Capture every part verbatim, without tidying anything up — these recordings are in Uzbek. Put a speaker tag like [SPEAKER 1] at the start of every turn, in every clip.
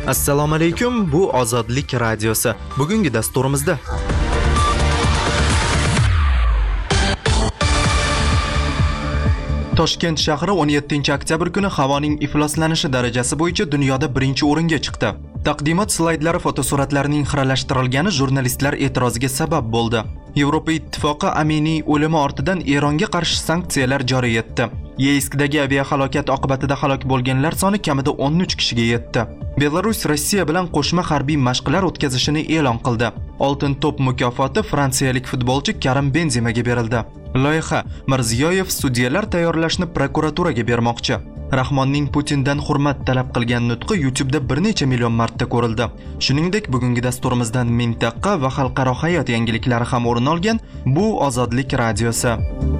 [SPEAKER 1] Assalomu alaykum, bu Ozodlik radiosi. Bugungi dasturimizda Toshkent shahri o'n yettinchi oktyabr kuni havoning ifloslanishi darajasi bo'yicha dunyoda birinchi o'ringa chiqdi. Taqdimot slaydlari fotosuratlarining xiralashtirilgani jurnalistlar e'tiroziga sabab bo'ldi. Yevropa Ittifoqi Aminiy o'limi ortidan Eronga qarshi sanksiyalar joriy etdi. Yeyskdagi aviahalokat oqibatida halok bo'lganlar soni kamida o'n uch kishiga yetdi. Belarus Rossiya bilan qo'shma harbiy mashqlar o'tkazishini e'lon qildi. Oltin to'p mukofoti fransiyalik futbolchi Karim Benzemaga berildi. Loyiha: Mirziyoyev sudyalar tayyorlashni prokuraturaga bermoqchi. Rahmonning Putindan hurmat talab qilgan nutqi YouTube'da bir necha million marta ko'rildi. Shuningdek, bugungi dasturimizdan mintaqa va xalqaro hayot yangiliklari ham o'rin olgan. Bu Ozodlik radiosi.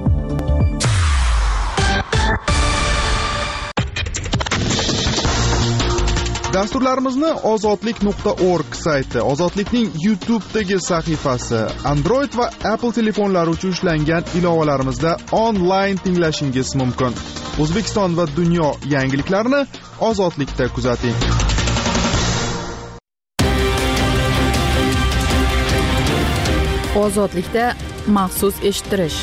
[SPEAKER 2] Dasturlarimizni ozodlik nuqta org sayti, Ozodlikning YouTube'dagi sahifasi, Android va Apple telefonlari uchun ishlangan ilovalarimizda onlayn tinglashingiz mumkin. O'zbekiston va dunyo yangiliklarini Ozodlikda kuzating.
[SPEAKER 3] Ozodlikda maxsus eshittirish.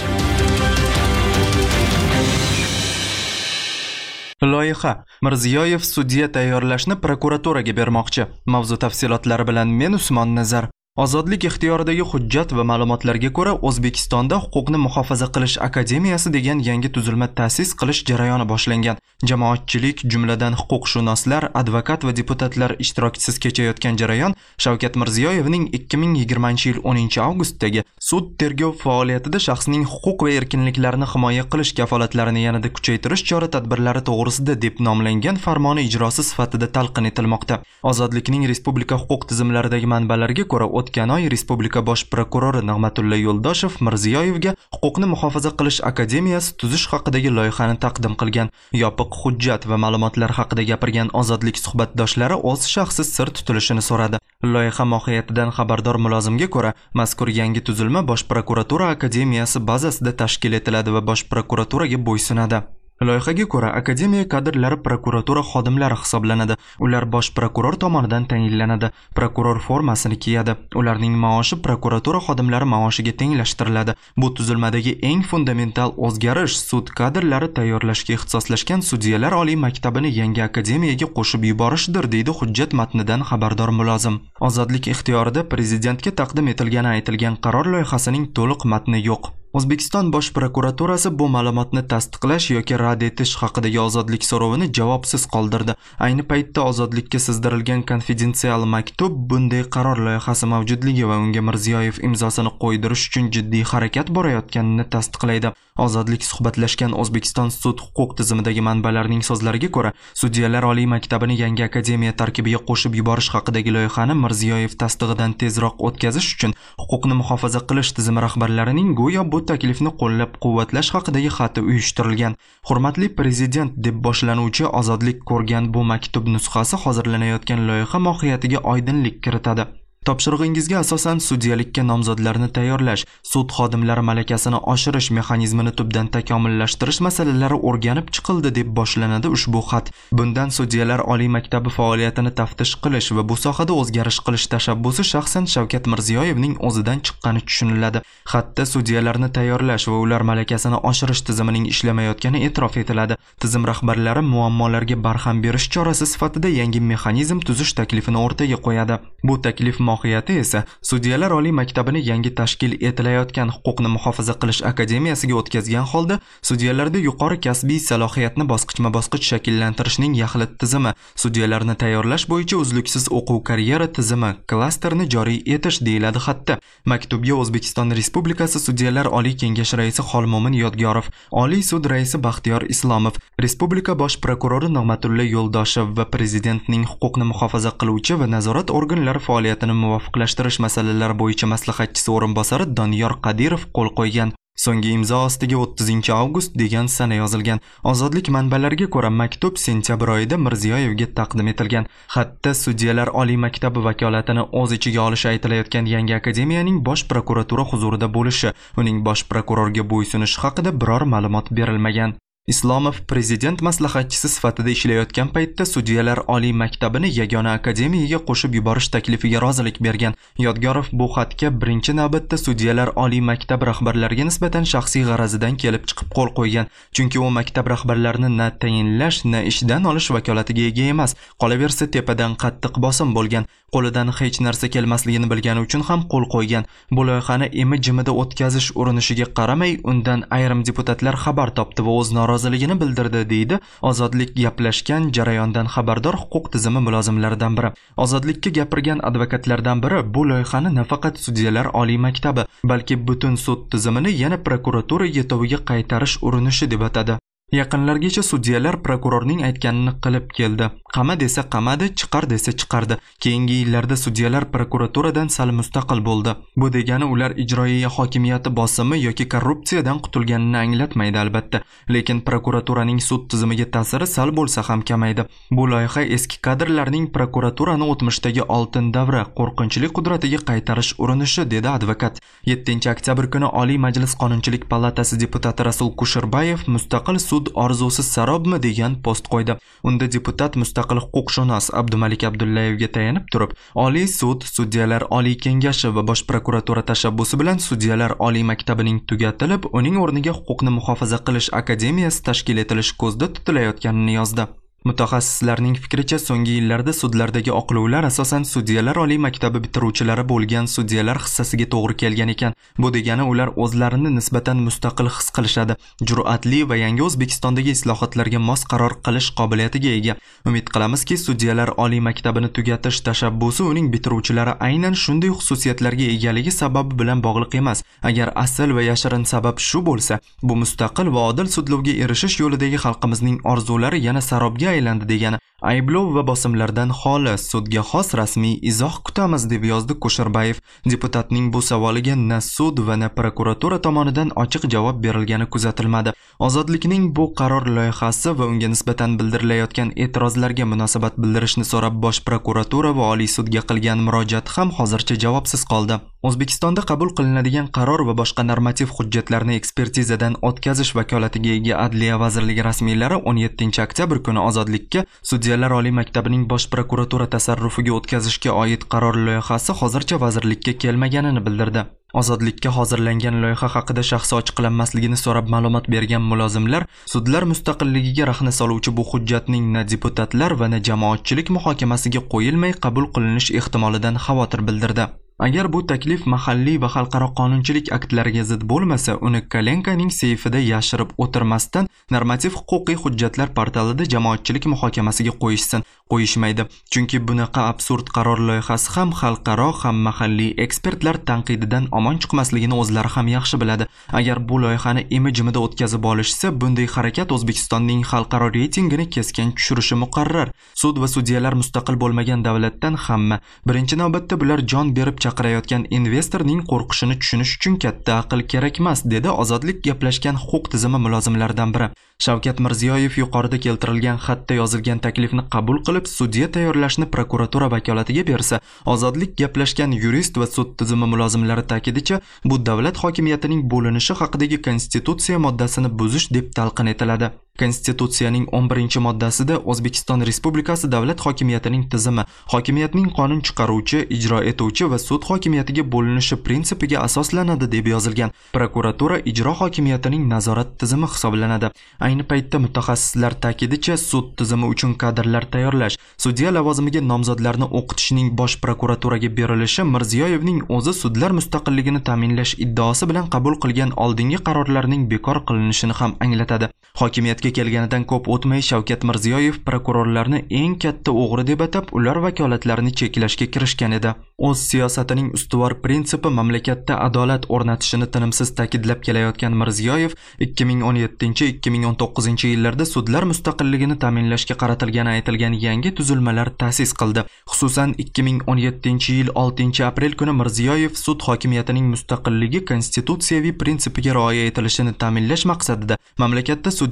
[SPEAKER 1] Loyiha: Mirziyoyev sudya tayyorlashni prokuraturaga bermoqchi. Mavzu tafsilotlari bilan men Usmon Nazar. Ozodlik ixtiyoridagi hujjat va ma'lumotlarga ko'ra, O'zbekistonda Huquqni muhofaza qilish akademiyasi degan yangi tuzilma ta'sis qilish jarayoni boshlangan. Jamoatchilik, jumladan huquqshunoslar, advokat va deputatlar ishtirokisiz kechayotgan jarayon Shavkat Mirziyoyevning ikki ming yigirmanchi yil o'ninchi avgustdagi sud tergov faoliyatida shaxsning huquq va erkinliklarini himoya qilish kafolatlarini yanada kuchaytirish chora-tadbirlari to'g'risida deb nomlangan farmoni ijrosi sifatida talqin etilmoqda. Ozodlikning respublika huquq tizimlaridagi manbalarga ko'ra, o'tgan oy Respublika bosh prokurori Nig'matulla Yo'ldoshev Mirziyoyevga Huquqni muhofaza qilish akademiyasi tuzish haqidagi loyihani taqdim qilgan. Yopiq hujjat va ma'lumotlar haqida gapirgan Ozodlik suhbatdoshlari o'z shaxsi sir tutilishini so'radi. Loyiha mohiyatidan xabardor mulozimga ko'ra, mazkur yangi tuzilma bosh prokuratura akademiyasi bazasida tashkil etiladi va bosh prokuraturaga bo'ysunadi. Loyihaga ko'ra, akademiya kadrlari prokuratura xodimlari hisoblanadi. Ular bosh prokuror tomonidan tayinlanadi. Prokuror formasini kiyadi. Ularning maoshi prokuratura xodimlari maoshiga tenglashtiriladi. Bu tuzilmadagi eng fundamental o'zgarish sud kadrlari tayyorlashga ixtisoslashgan sudyalar oliy maktabini yangi akademiyaga qo'shib yuborishdir, deydi hujjat matnidan xabardor mulozim. Ozodlik ixtiyorida prezidentga taqdim etilgani aytilgan qaror loyihasining to'liq matni yo'q. O'zbekiston bosh prokuraturasi bu ma'lumotni tasdiqlash yoki rad etish haqidagi ozodlik so'rovini javobsiz qoldirdi. Ayni paytda ozodlikka sizdirilgan konfidensial maktub bunday qaror loyihasi mavjudligi va unga Mirziyoyev imzosini qo'ydirish uchun jiddiy harakat borayotganini tasdiqlaydi. Ozodlik suhbatlashgan O'zbekiston sud huquq tizimidagi manbalarning so'zlariga ko'ra, sudyalar oliy maktabini yangi akademiya tarkibiga qo'shib yuborish haqidagi loyihani Mirziyoyev tasdig'idan tezroq o'tkazish uchun Huquqni muhofaza qilish tizimi rahbarlarining go'yo bu taklifni qo'llab-quvvatlash haqidagi xati uyushtirilgan. Hurmatli prezident deb boshlanuvchi Ozodlik ko'rgan bu maktub nusxasi hozirlanayotgan loyiha mohiyatiga oydinlik kiritadi. Topshirig'ingizga asosan sudyalikka nomzodlarni tayyorlash, sud xodimlari malakasini oshirish mexanizmini tubdan takomillashtirish masalalari o'rganib chiqildi deb boshlanadi ushbu xat. Bundan sudyalar oliy maktabi faoliyatini taftish qilish va bu sohada o'zgarish qilish tashabbusi shaxsan Shavkat Mirziyoyevning o'zidan chiqqani tushuniladi. Xatda sudyalarni tayyorlash va ular malakasini oshirish tizimining ishlamayotgani e'tirof etiladi. Tizim rahbarlari muammolarga barham berish chorasi sifatida yangi mexanizm tuzish taklifini o'rtaga qo'yadi. Bu taklif mohiyati esa sudyalar oliy maktabini yangi tashkil etilayotgan Huquqni muhofaza qilish akademiyasiga o'tkazgan holda sudyalarda yuqori kasbiy salohiyatni bosqichma-bosqich shakllantirishning yaxlit tizimi, sudyalarni tayyorlash bo'yicha uzluksiz o'quv karyera tizimi, klasterni joriy etish deyiladi xatda. Maktubga O'zbekiston Respublikasi Sudyalar Oliy Kengashi raisi Xolmomin Yodgorov, Oliy sud raisi Baxtiyor Islomov, Respublika bosh prokurori Nig'matulla Yo'ldoshev va prezidentning huquqni muhofaza qiluvchi va nazorat organlari faoliyatini muvofiqlashtirish masalalari bo'yicha maslahatchisi o'rinbosari Doniyor Qadirov qo'l qo'ygan. So'nggi imzo ostiga o'ttizinchi avgust degan sana yozilgan. Ozodlik manbalariga ko'ra maktub sentyabr oyida Mirziyoyevga taqdim etilgan. Xatda sudyalar oliy maktabi vakolatini o'z ichiga olishi aytilayotgan yangi akademiyaning bosh prokuratura huzurida bo'lishi, uning bosh prokurorga bo'ysunishi haqida biror ma'lumot berilmagan. Islomov prezident maslahatchisi sifatida ishlayotgan paytda Sudyalar oliy maktabini yagona akademiyaga qo'shib yuborish taklifiga rozilik bergan. Yodgorov bu xatga birinchi navbatda Sudyalar oliy maktab rahbarlariga nisbatan shaxsiy g'arazidan kelib chiqib qo'l qo'ygan. Chunki u maktab rahbarlarini na tayinlash, na ishdan olish vakolatiga ega emas. Qolaversa tepadan qattiq bosim bo'lgan. Qo'lidan hech narsa kelmasligini bilgani uchun ham qo'l qo'ygan. Bu loyihani imi-jimida o'tkazish urinishiga qaramay, undan ayrim deputatlar xabar topdi va o'z noroziligini bildirdi, deydi Ozodlik gaplashgan jarayondan xabardor huquq tizimi mulozimlaridan biri. Ozodlikka gapirgan advokatlardan biri bu loyihani nafaqat Sudyalar oliy maktabi, balki butun sud tizimini yana prokuratura yetoviga qaytarish urinishi deb atadi. Yaqinlargacha sudyalar prokurorning aytganini qilib keldi. Qama desa qamadi, chiqar desa chiqardi. Keyingi yillarda sudyalar prokuraturadan sal mustaqil bo'ldi. Bu degani ular ijroiya hokimiyati bosimi yoki korrupsiyadan qutulganini anglatmaydi albatta. Lekin prokuraturaning sud tizimiga ta'siri sal bo'lsa ham kamaydi. Bu loyiha eski kadrlarning prokuraturani o'tmishdagi oltin davra, qo'rqinchli qudratiga qaytarish urinishi, dedi advokat. yettinchi oktyabr kuni Oliy Majlis Qonunchilik palatasi deputati Rasul Kusherbayev mustaqil sud orzusi sarobmi degan post qo'ydi. Unda deputat mustaqil huquqshunos Abdumalik Abdullayevga tayanib turib, Oliy sud, Sudyalar oliy kengashi va bosh prokuratura tashabbusi bilan Sudyalar oliy maktabining tugatilib, uning o'rniga huquqni muhofaza qilish akademiyasi tashkil etilishi ko'zda tutilayotganini yozdi. Mutaxassislarning fikricha, so'nggi yillarda sudlardagi oqlovlar asosan Sudyalar oliy maktabi bitiruvchilari bo'lgan sudyalar hissasiga to'g'ri kelgan ekan. Bu degani ular o'zlarini nisbatan mustaqil his qilishadi, jur'atli va yangi O'zbekistondagi islohotlarga mos qaror qilish qobiliyatiga ega. Umid qilamizki, Sudyalar oliy maktabini tugatish tashabbusi uning bitiruvchilari aynan shunday xususiyatlarga egaligi sababi bilan bog'liq emas. Agar asl va yashirin sabab shu bo'lsa, bu mustaqil va odil sudlovga erishish yo'lidagi xalqimizning orzulari yana sarobga aylandi degani. Ayblov va bosimlardan xoli, sudga xos rasmiy izoh kutamiz, deb yozdi Kusherbayev. Deputatning bu savoliga na sud va na prokuratura tomonidan ochiq javob berilgani kuzatilmadi. Ozodlikning bu qaror loyihasi va unga nisbatan bildirilayotgan e'tirozlarga munosabat bildirishni so'rab bosh prokuratura va oliy sudga qilgan murojaat ham hozircha javobsiz qoldi. O'zbekistonda qabul qilinadigan qaror va boshqa normativ hujjatlarni ekspertizadan o'tkazish vakolatiga ega Adliya vazirligi rasmiylari o'n yettinchi oktyabr kuni Ozodlikka Sudyalar oliy maktabining bosh prokuratura tasarrufiga o'tkazishga oid qaror loyihasi hozircha vazirlikka kelmaganini bildirdi. Ozodlikka hozirlangan loyiha haqida shaxsi ochiqlanmasligini so'rab ma'lumot bergan mulozimlar, sudlar mustaqilligiga rahna soluvchi bu hujjatning na deputatlar va na jamoatchilik muhokamasiga qo'yilmay qabul qilinish ehtimolidan xavotir bildirdi. Agar bu taklif mahalliy va xalqaro qonunchilik aktlariga zid bo'lmasa, uni Kalenkaning seyfida yashirib o'tirmasdan normativ huquqiy hujjatlar portalida jamoatchilik muhokamasiga qo'yishsin. Qo'yishmaydi. Chunki bunaqa absurd qaror loyihasi ham xalqaro, ham mahalliy ekspertlar tanqididan omon chiqmasligini o'zlari ham yaxshi biladi. Agar bu loyihani imi-jimida o'tkazib olishsa, bunday harakat O'zbekistonning xalqaro reytingini keskin tushirishi muqarrar. Sud va sudyalar mustaqil bo'lmagan davlatdan hamma, birinchi navbatda bular jon berib chaqirayotgan investorning qo'rqishini tushunish uchun katta aql kerak emas, dedi Ozodlik gaplashgan huquq tizimi mulozimlaridan biri. Shavkat Mirziyoyev yuqorida keltirilgan xatda yozilgan taklifni qabul qilib, sudya tayyorlashni prokuratura vakolatiga bersa, Ozodlik gaplashgan yurist va sud tizimi mulozimlari ta'kidicha, bu davlat hokimiyatining bo'linishi haqidagi konstitutsiya moddasini buzish deb talqin etiladi. Konstitutsiyaning o'n birinchi moddasida O'zbekiston Respublikasi davlat hokimiyatining tizimi, hokimiyatning qonun chiqaruvchi, ijro etuvchi va sud hokimiyatiga bo'linishi prinsipiga asoslanadi deb yozilgan. Prokuratura ijro hokimiyatining nazorat tizimi hisoblanadi. Ayni paytda mutaxassislar ta'kidicha, sud tizimi uchun kadrlar tayyorlash, sudya lavozimiga nomzodlarni o'qitishning bosh prokuraturaga berilishi Mirziyoyevning o'zi sudlar mustaqilligini ta'minlash iddaosi bilan qabul qilgan oldingi qarorlarning bekor qilinishini ham anglatadi. Hokimiyatga kelganidan ko'p o'tmay Shavkat Mirziyoyev prokurorlarni eng katta o'g'ri deb atab, ular vakolatlarini cheklashga kirishgan edi. O'z siyosatining ustuvor prinsipi mamlakatda adolat o'rnatishini tinimsiz ta'kidlab kelayotgan Mirziyoyev ikki ming o'n yettinchi ikki ming o'n to'qqizinchi yillarda sudlar mustaqilligini ta'minlashga qaratilgani aytilgan yangi tuzilmalar ta'sis qildi. Xususan ikki ming o'n yettinchi yil oltinchi aprel kuni Mirziyoyev sud hokimiyatining mustaqilligi konstitutsiyaviy prinsipiga rioya etilishini ta'minlash maqsadida mamlakatda Sudyalar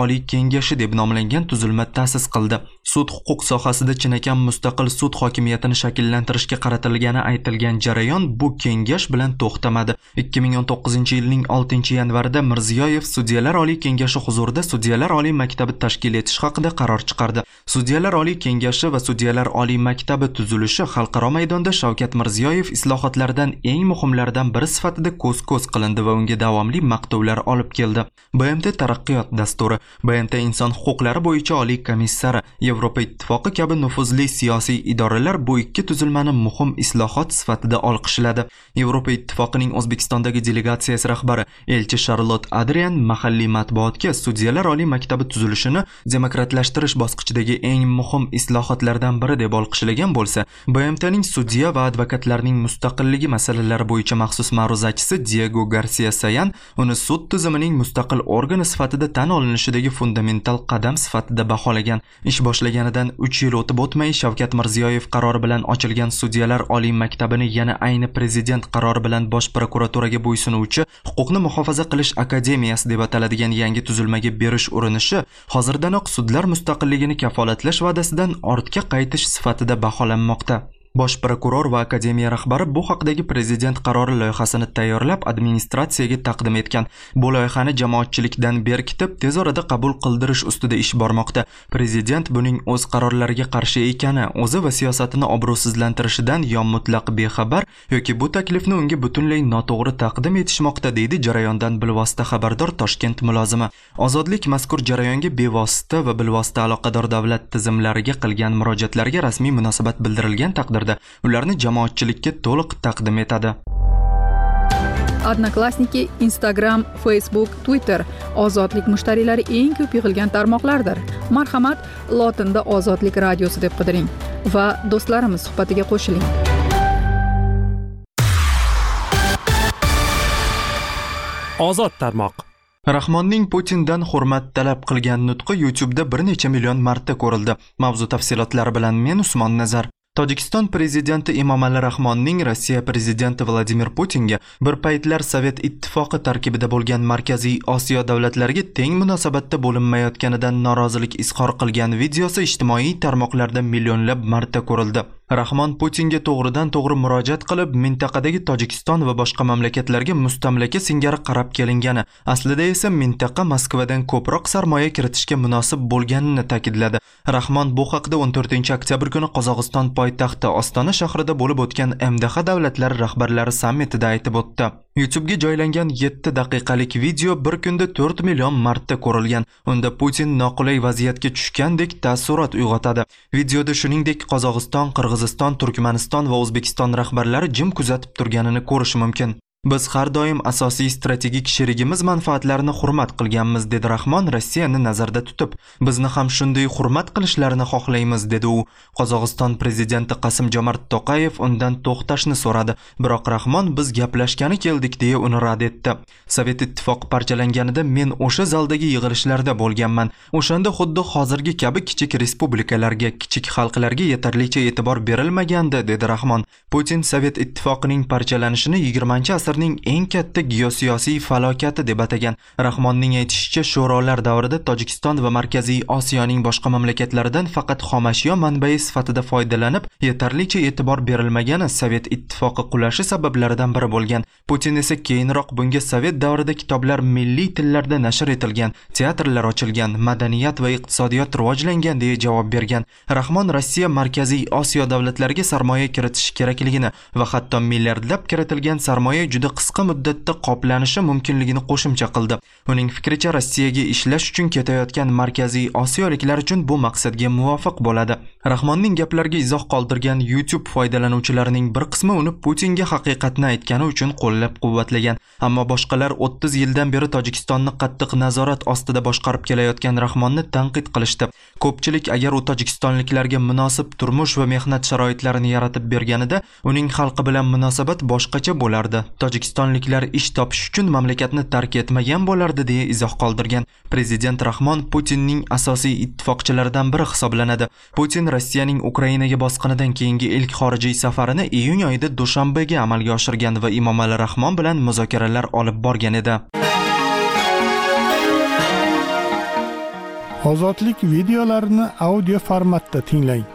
[SPEAKER 1] Oliy Kengashi deb nomlangan tuzilma ta'sis qildi. Sud huquq sohasida chinakam mustaqil sud hokimiyatini shakllantirishga qaratilgani aytilgan jarayon bu kengash bilan to'xtamadi. ikki ming o'n to'qqizinchi yilning oltinchi yanvarida Mirziyoyev Sudyalar Oliy Kengashi huzurida Sudyalar Oliy maktabi tashkil etish haqida qaror chiqardi. Sudyalar Oliy Kengashi va Sudyalar Oliy maktabi tuzilishi xalqaro maydonda Shavkat Mirziyoyev islohotlaridan eng muhimlaridan biri sifatida ko'z-ko'z qilindi va unga davomli maqtovlar olib keldi. B M T taraqqiyot dasturi, B M T inson huquqlari bo'yicha oliy komissari, Yevropa ittifoqi kabi nufuzli siyosiy idoralar bu ikki tuzilmani muhim islohot sifatida olqishladi. Yevropa ittifoqining O'zbekistondagi delegatsiyasi rahbari elchi Charlotte Adrian mahalliy matbuotga Sudyalar Oliy maktabi tuzilishini demokratlashtirish bosqichidagi eng muhim islohotlardan biri deb olqishlagan bo'lsa, B M T'ning sudya va advokatlarning mustaqilligi masalalari bo'yicha maxsus ma'ruzachisi Diego Garcia Sayan uni sud tizimining mustaqil organi sifatida tan olinishidagi fundamental qadam sifatida baholagan. Ish boshlaganidan uch yil o'tib o'tmay Shavkat Mirziyoyev qarori bilan ochilgan Sudyalar Oliy maktabini yana ayni prezident qarori bilan bosh prokuraturaga bo'ysunuvchi huquqni muhofaza qilish akademiyasi deb ataladigan yangi tuzilmaga berish urinishi hozirdanoq sudlar mustaqilligini kafolatlash va'dasidan ortga qaytish sifatida baholanmoqda. Bosh prokuror va akademiya rahbari bu haqdagi prezident qarori loyihasini tayyorlab administratsiyaga taqdim etgan. Bu loyihani jamoatchilikdan berkitib, tez orada qabul qildirish ustida ish bormoqda. Prezident buning o'z qarorlariga qarshi ekani, o'zi va siyosatini obro'sizlantirishidan yo mutlaq bexabar yoki bu taklifni unga butunlay noto'g'ri taqdim etishmoqda, deydi jarayondan bilvosita xabardor Toshkent mulozimi. Ozodlik mazkur jarayonga bevosita va bilvosita aloqador davlat tizimlariga qilgan murojaatlarga rasmiy munosabat bildirilgan taqdirda ularni jamoatchilikka to'liq taqdim etadi.
[SPEAKER 3] Odnoklassniki, Instagram, Facebook, Twitter ozodlik mushtariylari eng ko'p yig'ilgan tarmoqlardir. Marhamat, lotinda Ozodlik radiosi deb qidiring va do'stlarimiz suhbatiga qo'shiling.
[SPEAKER 4] Ozod tarmoq.
[SPEAKER 1] Rahmonning Putindan hurmat talab qilgan nutqi YouTube'da bir necha million marta ko'rildi. Mavzu tafsilotlari bilan men Usmon Nazar. Tojikiston prezidenti Emomali Rahmonning Rossiya prezidenti Vladimir Putinga bir paytlar Sovet ittifoqi tarkibida bo'lgan Markaziy Osiyo davlatlariga teng munosabatda bo'linmayotganidan norozilik izhor qilgan videosi ijtimoiy tarmoqlarda millionlab marta ko'rildi. Rahmon Putinga to'g'ridan to'g'ri murojaat qilib, mintaqadagi Tojikiston va boshqa mamlakatlarga mustamlaka singari qarab kelingani, aslida esa mintaqa Moskvadan ko'proq sarmoya kiritishga munosib bo'lganini ta'kidladi. Rahmon bu haqda o'n to'rtinchi oktyabr kuni Qozog'iston poytaxti Ostona shahrida bo'lib o'tgan M D H davlatlari rahbarlari sammitida aytib o'tdi. YouTube'ga joylangan yetti daqiqalik video bir kunda to'rt million marta ko'rilgan. Unda Putin noqulay vaziyatga tushgandek taassurot uyg'otadi. Videoda shuningdek Qozog'iston, Qirg'iziston, Turkmaniston va O'zbekiston rahbarlari jim kuzatib turganini ko'rish mumkin. Biz har doim asosiy strategik sherigimiz manfaatlarini hurmat qilganmiz, dedi Rahmon Rossiyani nazarda tutib. Bizni ham shunday hurmat qilishlarini xohlaymiz, dedi u. Qozog'iston prezidenti Qasim-Jomart To'qayev undan to'xtashni so'radi, biroq Rahmon biz gaplashgani keldik deya uni rad etdi. Sovet ittifoqi parchalanganida men o'sha zaldagi yig'ilishlarda bo'lganman. O'shanda xuddi hozirgi kabi kichik respublikalarga, kichik xalqlarga yetarlicha e'tibor berilmagandi, dedi Rahmon. Putin Sovet ittifoqining parchalanishini yigirmanchi asr ning eng katta geosiyosiy falokati deb atagan. Rahmonning aytishicha, sho'rolar davrida Tojikiston va Markaziy Osiyoning boshqa mamlakatlaridan faqat xomashyo manbai sifatida foydalanib, yetarlicha e'tibor berilmagani Sovet ittifoqi qulashi sabablaridan biri bo'lgan. Putin esa keyinroq bunga Sovet davrida kitoblar milliy tillarda nashr etilgan, teatrlar ochilgan, madaniyat va iqtisodiyot rivojlangan deya javob bergan. Rahmon Rossiya Markaziy Osiyo davlatlariga sarmoya kiritish kerakligini va hatto milliardlab kiritilgan sarmoya juda qisqa muddatda qoplanishi mumkinligini qo'shimcha qildi. Uning fikricha, Rossiyaga ishlash uchun ketayotgan Markaziy Osiyoliklar uchun bu maqsadga muvofiq bo'ladi. Rahmonning gaplariga izoh qoldirgan YouTube foydalanuvchilarining bir qismi uni Putinga haqiqatni aytgani uchun qo'llab-quvvatlagan. Ammo boshqalar o'ttiz yildan beri Tojikistonni qattiq nazorat ostida boshqarib kelayotgan Rahmonni tanqid qilishdi. Ko'pchilik agar u tojikistonliklarga munosib turmush va mehnat sharoitlarini yaratib berganida, uning xalqi bilan munosabat boshqacha bo'lardi. Tojikistonliklar ish topish uchun mamlakatni tark etmagan bo'lardi deya izoh qoldirgan. Prezident Rahmon Putinning asosiy ittifoqchilaridan biri hisoblanadi. Putin Rossiyaning Ukrainaga bosqinidan keyingi ilk xorijiy safarini iyun oyida Dushanbega amalga oshirgan va Emomali Rahmon bilan muzokaralar olib borgan edi.
[SPEAKER 5] Ozodlik videolarini audio formatda tinglang.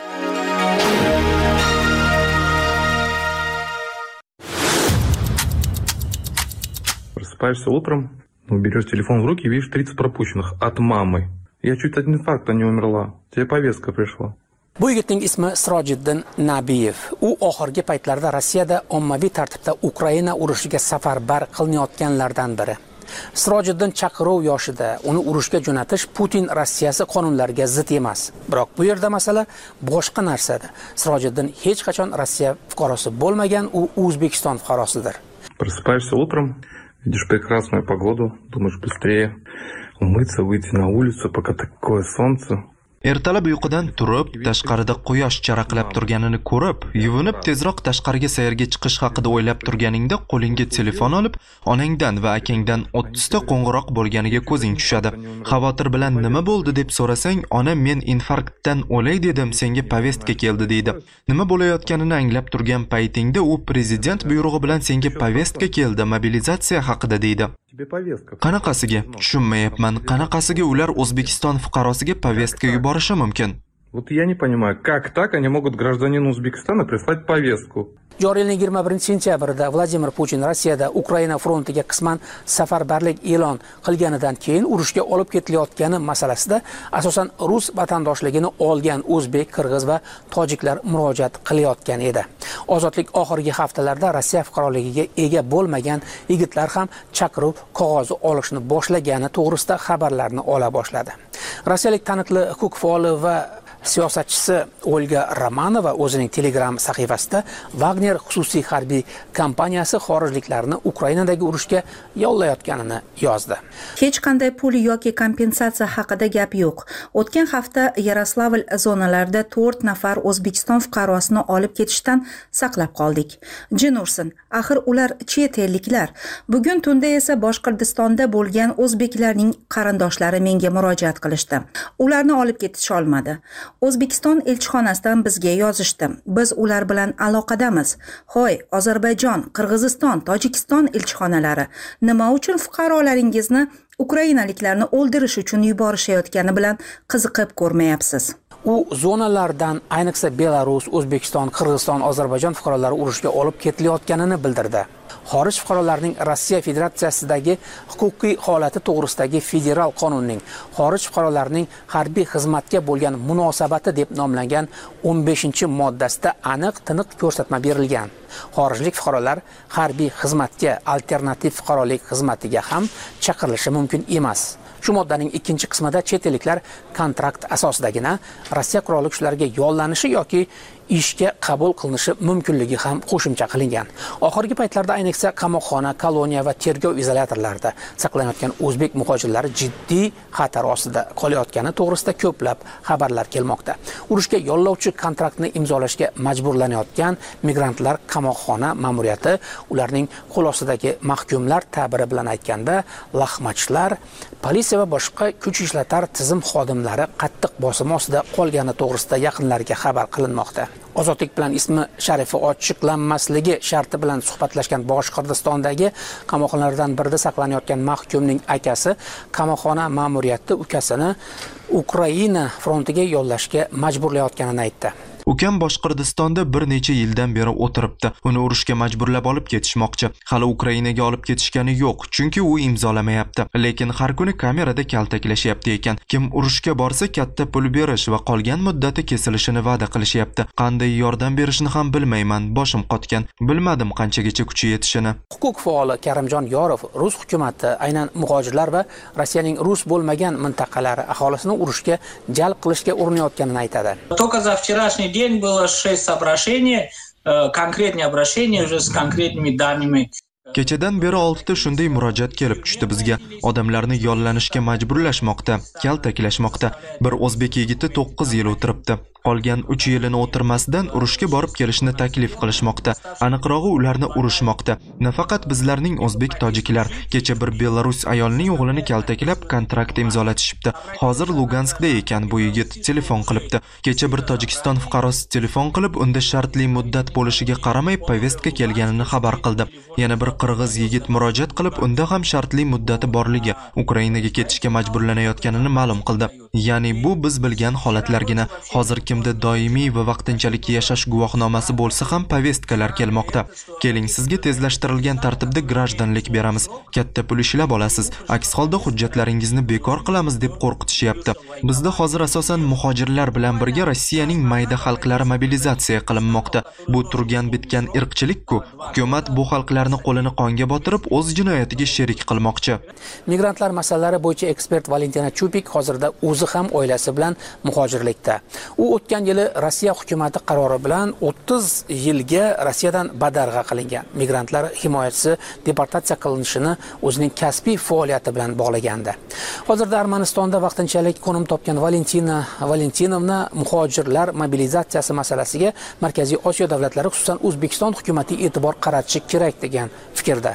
[SPEAKER 6] Просыпаешься утром, берешь телефон в руки и видишь тридцать пропущенных от мамы. Я чуть от инфаркта не умерла. Тебе повестка пришла.
[SPEAKER 7] Bu yigitning ismi Sirojiddin Nabiyev. U oxirgi paytlarda Rossiyada ommaviy tartibda Ukraina urushiga safarbar qilinayotganlardan biri. Sirojiddin chaqiruv yoshida uni urushga jo'natish Putin Rossiyasi qonunlariga zid emas. Biroq bu yerda masala boshqa narsada. Sirojiddin hech qachon Rossiya fuqarosi bo'lmagan, u O'zbekiston fuqarosidir.
[SPEAKER 6] Просыпаешься утром, видишь прекрасную погоду, думаешь быстрее умыться, выйти на улицу, пока такое солнце.
[SPEAKER 1] Ertalab uyqudan turib, tashqarida quyosh charaqlab turganini ko'rib, yuvinib tezroq tashqariga sayrga chiqish haqida o'ylab turganingda qo'lingga telefon olib, onangdan va akangdan o'ttizta qo'ng'iroq bo'lganiga ko'zing tushadi. Xavotir bilan nima bo'ldi deb so'rasang, ona men infarktdan o'lay dedim, senga повестка keldi deydi. Nima bo'layotganini anglab turgan paytingda u prezident buyrug'i bilan senga повестка keldi, mobilizatsiya haqida deydi. Qanaqasiga? Tushunmayapman. Qanaqasiga ular O'zbekiston fuqarosiga повестка yuborishi mumkin?
[SPEAKER 6] Вот я не понимаю, как так они могут гражданину Узбекистана прислать повестку?
[SPEAKER 7] Joriy yilning yigirma birinchi sentyabrida Vladimir Putin Rossiyada Ukraina frontiga qisman safarbarlik e'lon qilganidan keyin urushga olib ketilayotgani masalasida asosan rus vatandoshligini olgan o'zbek, qirg'iz va tojiklar murojaat qilayotgan edi. Ozodlik oxirgi haftalarda Rossiya fuqaroligiga ega bo'lmagan yigitlar ham chaqiruv qog'ozi olishni boshlagani to'g'risida xabarlarni ola boshladi. Rossiyalik taniqli huquq faoli va siyosatchisi Olga Romanova o'zining Telegram sahifasida Wagner xususiy harbiy kompaniyasi xorijliklarni Ukrainadagi urushga yollayotganini yozdi.
[SPEAKER 8] Hech qanday pul yoki kompensatsiya haqida gap yo'q. O'tgan hafta Yaroslavl zonalarida to'rt nafar O'zbekiston fuqarosini olib ketishdan saqlab qoldik. Jin ursin, axir ular chet elliklar. Bugun tunda esa Boshqirdistonda bo'lgan o'zbeklarning qarindoshlari menga murojaat qilishdi. Ularni olib ketish olmadi. O'zbekiston elchixonasidan bizga yozishdi. Biz ular bilan aloqadamiz. Hoy, Ozarbayjon, Qirg'iziston, Tojikiston elchixonalari, nima uchun fuqarolaringizni ukrainaliklarni o'ldirish uchun yuborishayotgani bilan qiziqib ko'rmayapsiz?
[SPEAKER 7] U zonalardan ayniqsa Belarus, O'zbekiston, Qirg'iziston, Ozarbayjon fuqarolari urushga olib ketilayotganini bildirdi. Xorij fuqarolarining Rossiya Federatsiyasidagi huquqiy holati to'g'risidagi federal qonunning xorij fuqarolarining harbiy xizmatga bo'lgan munosabati deb nomlangan o'n beshinchi moddasida aniq-tiniq ko'rsatma berilgan. Xorijlik fuqarolar harbiy xizmatga alternativ fuqarolik xizmatiga ham chaqirilishi mumkin emas. Shu moddaning ikkinchi qismida chet elliklar kontrakt asosidagina Rossiya qurolli kuchlariga yollanishi yoki ishga qabul qilinishi mumkinligi ham qo'shimcha qilingan. Oxirgi paytlarda ayniqsa qamoqxona, koloniya va tergov izolyatorlarida saqlanayotgan o'zbek muhojirlari jiddiy xatar ostida qolayotgani to'g'risida ko'plab xabarlar kelmoqda. Urushga yollovchi kontraktni imzolashga majburlanayotgan migrantlar qamoqxona ma'muriyati ularning qo'l ostidagi mahkumlar ta'biri bilan aytganda lahmachlar, politsiya va boshqa kuch ishlatar tizim xodimlari qattiq bosim ostida qolgani to'g'risida yaqinlariga xabar qilinmoqda. Ozodlik bilan ismi sharifi ochiqlanmasligi sharti bilan suhbatlashgan Boshqirdistondagi qamoqxonalardan birida saqlanayotgan mahkumning akasi qamoqxona ma'muriyati ukasini Ukraina frontiga yollashga majburlayotganini aytdi.
[SPEAKER 1] Ukam Boshqirdistonda bir necha yildan beri o'tiribdi. Uni urushga majburlab olib ketishmoqchi. Hali Ukrainaga olib ketishgani yo'q, chunki u imzolamayapti. Lekin har kuni kamerada kaltaklashyapti ekan. Kim urushga borsa katta pul berish va qolgan muddati kesilishini va'da qilishyapti. Qanday yordam berishni ham bilmayman, boshim qotgan. Bilmadim qanchagacha kuchi yetishini.
[SPEAKER 7] Huquq faoli Karimjon Yorov Rus hukumatı aynan muhojirlar va Rossiyaning rus bo'lmagan mintaqalari aholisini urushga jalb qilishga urinayotganini aytadi.
[SPEAKER 9] Только за вчерашний день было шесть обращений, конкретные обращения уже с конкретными данными.
[SPEAKER 1] Kechadan beri oltita shunday murojaat kelib tushdi bizga. Odamlarni yollanishga majburlashmoqda, kaltaklashmoqda. Bir o'zbek yigiti to'qqiz yil o'tiribdi. Qolgan uch yilini o'tirmasdan urushga borib kelishni taklif qilishmoqda. Aniqrog'i ularni urishmoqda. Nafaqat bizlarning o'zbek tojiklar kecha bir Belarus ayolning o'g'lini kaltaklab kontrakt imzolatishibdi. Hozir Luganskda ekan bu yigit telefon qilibdi. Kecha bir Tojikiston fuqarosi telefon qilib, unda shartli muddat bo'lishiga qaramay povestka kelganini xabar qildi. Yana bir qirg'iz yigit murojaat qilib, unda ham shartli muddati borligi, Ukrainaga ketishga majburlanayotganini ma'lum qildi. Ya'ni bu biz bilgan holatlargina. Hozir kimda doimiy va vaqtinchalik yashash guvohnomasi bo'lsa ham povestkalar kelmoqda. Keling, sizga tezlashtirilgan tartibda grajdanlik beramiz. Katta pul ishlab olasiz. Aks holda hujjatlaringizni bekor qilamiz deb qo'rqitishyapti. Bizda hozir asosan muhojirlar bilan birga Rossiyaning mayda xalqlari mobilizatsiya qilinmoqda. Bu turgan bitgan irqchilik-ku. Hukumat bu xalqlarni qo'lini qonga botirib, o'z jinoyatiga sherik qilmoqchi.
[SPEAKER 7] Migrantlar masalalari bo'yicha ekspert Valentina Chupik hozirda o'zi ham oilasi bilan muhojirlikda. U o'tgan yili Rossiya hukumati qarori bilan o'ttiz yilga Rossiyadan badarg'a qilingan. Migrantlar himoyachisi deportatsiya qilinishini o'zining kasbiy faoliyati bilan bog'lagandi. Hozirda Armanistonda vaqtinchalik qo'nim topgan Valentina Valentinovna muhojirlar mobilizatsiyasi masalasiga Markaziy Osiyo davlatlari, xususan O'zbekiston hukumati e'tibor qaratishi kerak degan fikrda.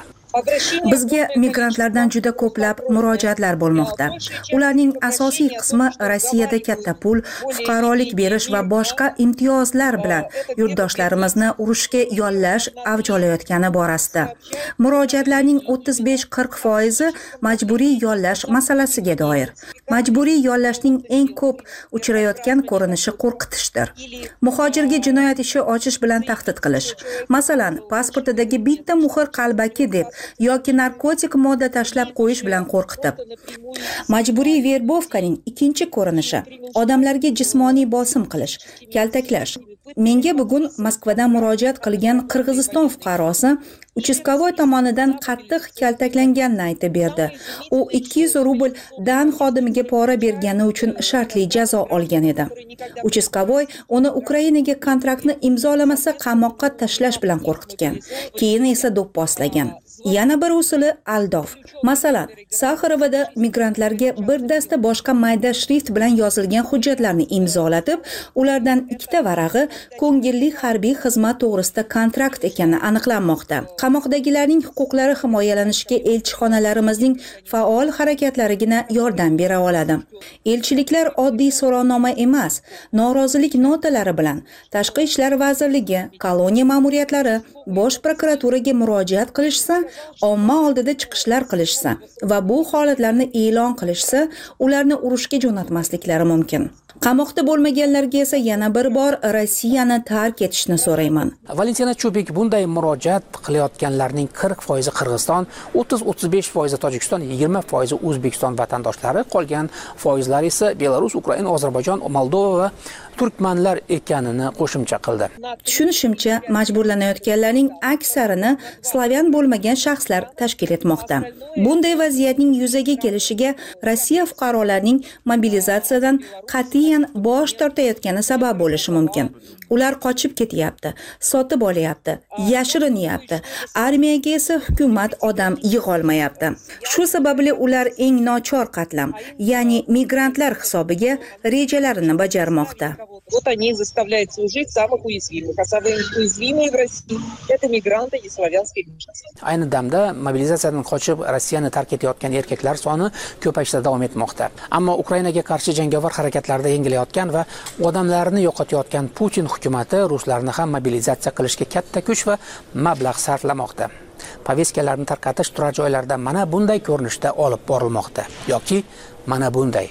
[SPEAKER 8] Bizga migrantlardan juda ko'plab murojaatlar bo'lmoqda. Ularning asosiy qismi Rossiyada katta pul, fuqarolik berish va boshqa imtiyozlar bilan yurtdoshlarimizni urushga yollash avj olayotgani borasida. Murojaatlarning o'ttiz besh qirq foizi majburiy yollash masalasiga doir. Majburiy yollashning eng ko'p uchrayotgan ko'rinishi qo'rqitishdir. Muhojirga jinoyat ishi ochish bilan tahdid qilish. Masalan, pasportidagi bitta muhr qalbaki deb yoki narkotik modda tashlab qo'yish bilan qo'rqitib. Majburiy verbovkaning ikkinchi ko'rinishi odamlarga jismoniy bosim qilish, kaltaklash. Menga bugun Moskvadan murojaat qilgan Qirg'iziston fuqarosi uchastkavoy tomonidan qattiq kaltaklanganini aytib berdi. U ikki yuz rubl dan xodimiga pora bergani uchun shartli jazo olgan edi. Uchastkavoy uni Ukrainaga kontraktni imzolamasa qamoqqa tashlash bilan qo'rqitgan. Keyin esa do'pposlagan. Yana bir usuli aldov. Masalan, Saxarovada migrantlarga bir dasta boshqa mayda shrift bilan yozilgan hujjatlarni imzolatib, ulardan ikkita varag'i ko'ngilli harbiy xizmat to'g'risida kontrakt ekani aniqlanmoqda. Qamoqdagilarning huquqlari himoyalanishiga elchixonalarimizning faol harakatlarigina yordam bera oladi. Elchiliklar oddiy so'rovnoma emas, norozilik notalari bilan Tashqi ishlar vazirligi, koloniya ma'muriyatlari, bosh prokuraturaga murojaat qilishsa, omma oldida chiqishlar qilishsa va bu holatlarni e'lon qilishsa, ularni urushga jo'natmasliklari mumkin. Qamoqda bo'lmaganlarga esa yana bir bor Rossiyani tark etishni so'rayman.
[SPEAKER 7] Valentina Chubik bunday murojaat qilayotganlarning qirq foizi Qirg'iziston, o'ttiz o'ttiz besh foizi Tojikiston, yigirma foizi O'zbekiston vatandoshlari, qolgan foizlar esa Belarus, Ukraina, Ozarbayjon, Moldova va turkmanlar ekanini qo'shimcha qildi.
[SPEAKER 8] Tushunishimcha, majburlanayotganlarning aksarini slavyan bo'lmagan shaxslar tashkil etmoqda. Bunday vaziyatning yuzaga kelishiga Rossiya fuqarolarining mobilizatsiyadan qat'iyan bosh tortayotgani sabab bo'lishi mumkin. Ular qochib ketyapti, sotib olyapti, yashirinyapti. Armiyaga esa hukumat odam yig'olmayapti. Shu sababli ular eng nochor qatlam, ya'ni migrantlar hisobiga rejalarini bajarmoqda.
[SPEAKER 10] Вот они заставляют служить самых уязвимых. А самые уязвимые в России – это мигранты и славянские меньшинства.
[SPEAKER 7] Ayni damda mobilizatsiyadan qochib Rossiyani tark etayotgan erkaklar soni ko'payishda davom etmoqda. Ammo Ukrainaga qarshi jangovar harakatlarda yengilayotgan va odamlarni yo'qotayotgan Putin hukumati ruslarni ham mobilizatsiya qilishga katta kuch va mablag' sarflamoqda. Poveskalarni tarqatish turar joylarida mana bunday ko'rinishda olib borilmoqda yoki mana bunday.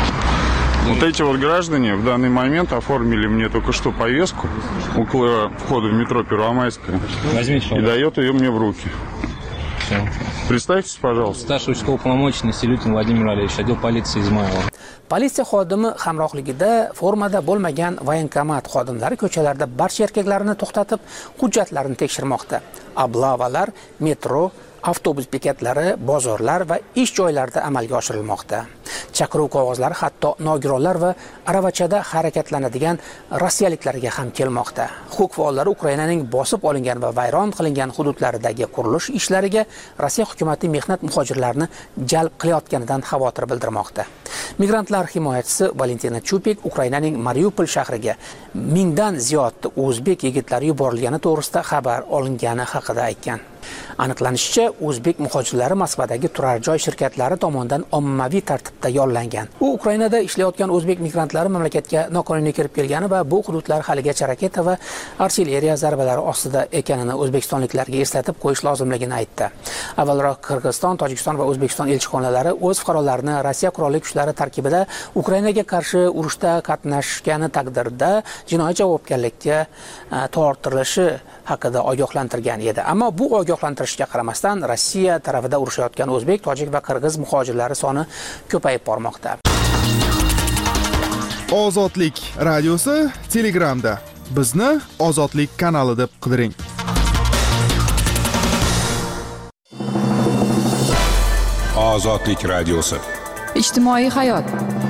[SPEAKER 11] Вот эти вот граждане в данный момент оформили мне только что повестку около входа в метро Первомайская.
[SPEAKER 12] Возьмите,
[SPEAKER 11] и дает ее мне в руки.
[SPEAKER 12] Все.
[SPEAKER 11] Представьтесь, пожалуйста.
[SPEAKER 12] Старший участковый полномоченный Селютин Владимир Валерьевич, отдел полиции Измайлова.
[SPEAKER 7] Politsiya xodimi hamrohligida formada bo'lmagan voyenkomat xodimlari ko'chalarda barcha erkaklarni to'xtatib, hujjatlarini tekshirmoqda. Ablavalar metro, avtobus bekatlari, bozorlar va ish joylarida amalga oshirilmoqda. Chaqiruv qog'ozlari hatto nogironlar va aravachada harakatlanadigan rossiyaliklarga ham kelmoqda. Huquq faollari Ukrainaning bosib olingan va vayron qilingan hududlaridagi qurilish ishlariga Rossiya hukumati mehnat muhojirlarini jalb qilayotganidan xavotir bildirmoqda. Migrantlar himoyachisi Valentina Chupik Ukrainaning Mariupol shahriga mingdan ziyod o'zbek yigitlari yuborilgani to'g'risida xabar olingani haqida aytgan. Aniqlanishicha, o'zbek muhojirlari Moskvadagi turar joy shirkatlari tomonidan ommaviy tartibda yollangan. U Ukrainada ishlayotgan o'zbek migrantlari mamlakatga noqonuniy kirib kelgani va bu hududlar haligacha raketa va artilleriya zarbalari ostida ekanini o'zbekistonliklarga eslatib qo'yish lozimligini aytdi. Avvalroq Qirg'iziston, Tojikiston va O'zbekiston elchixonalari o'z fuqarolarini Rossiya qurolli kuchlari tarkibida Ukrainaga qarshi urushda qatnashgani taqdirda jinoiy javobgarlikka tortilishi haqida ogohlantirgan edi. Ammo bu ogohlantirishga qaramasdan Rossiya tarafida urushayotgan o'zbek, tojik va qirg'iz muhojirlari soni ko'payib bormoqda.
[SPEAKER 2] Ozodlik radiosi Telegramda. Bizni Ozodlik kanali deb qidiring.
[SPEAKER 13] Ozodlik radiosi.
[SPEAKER 3] Ijtimoiy hayot.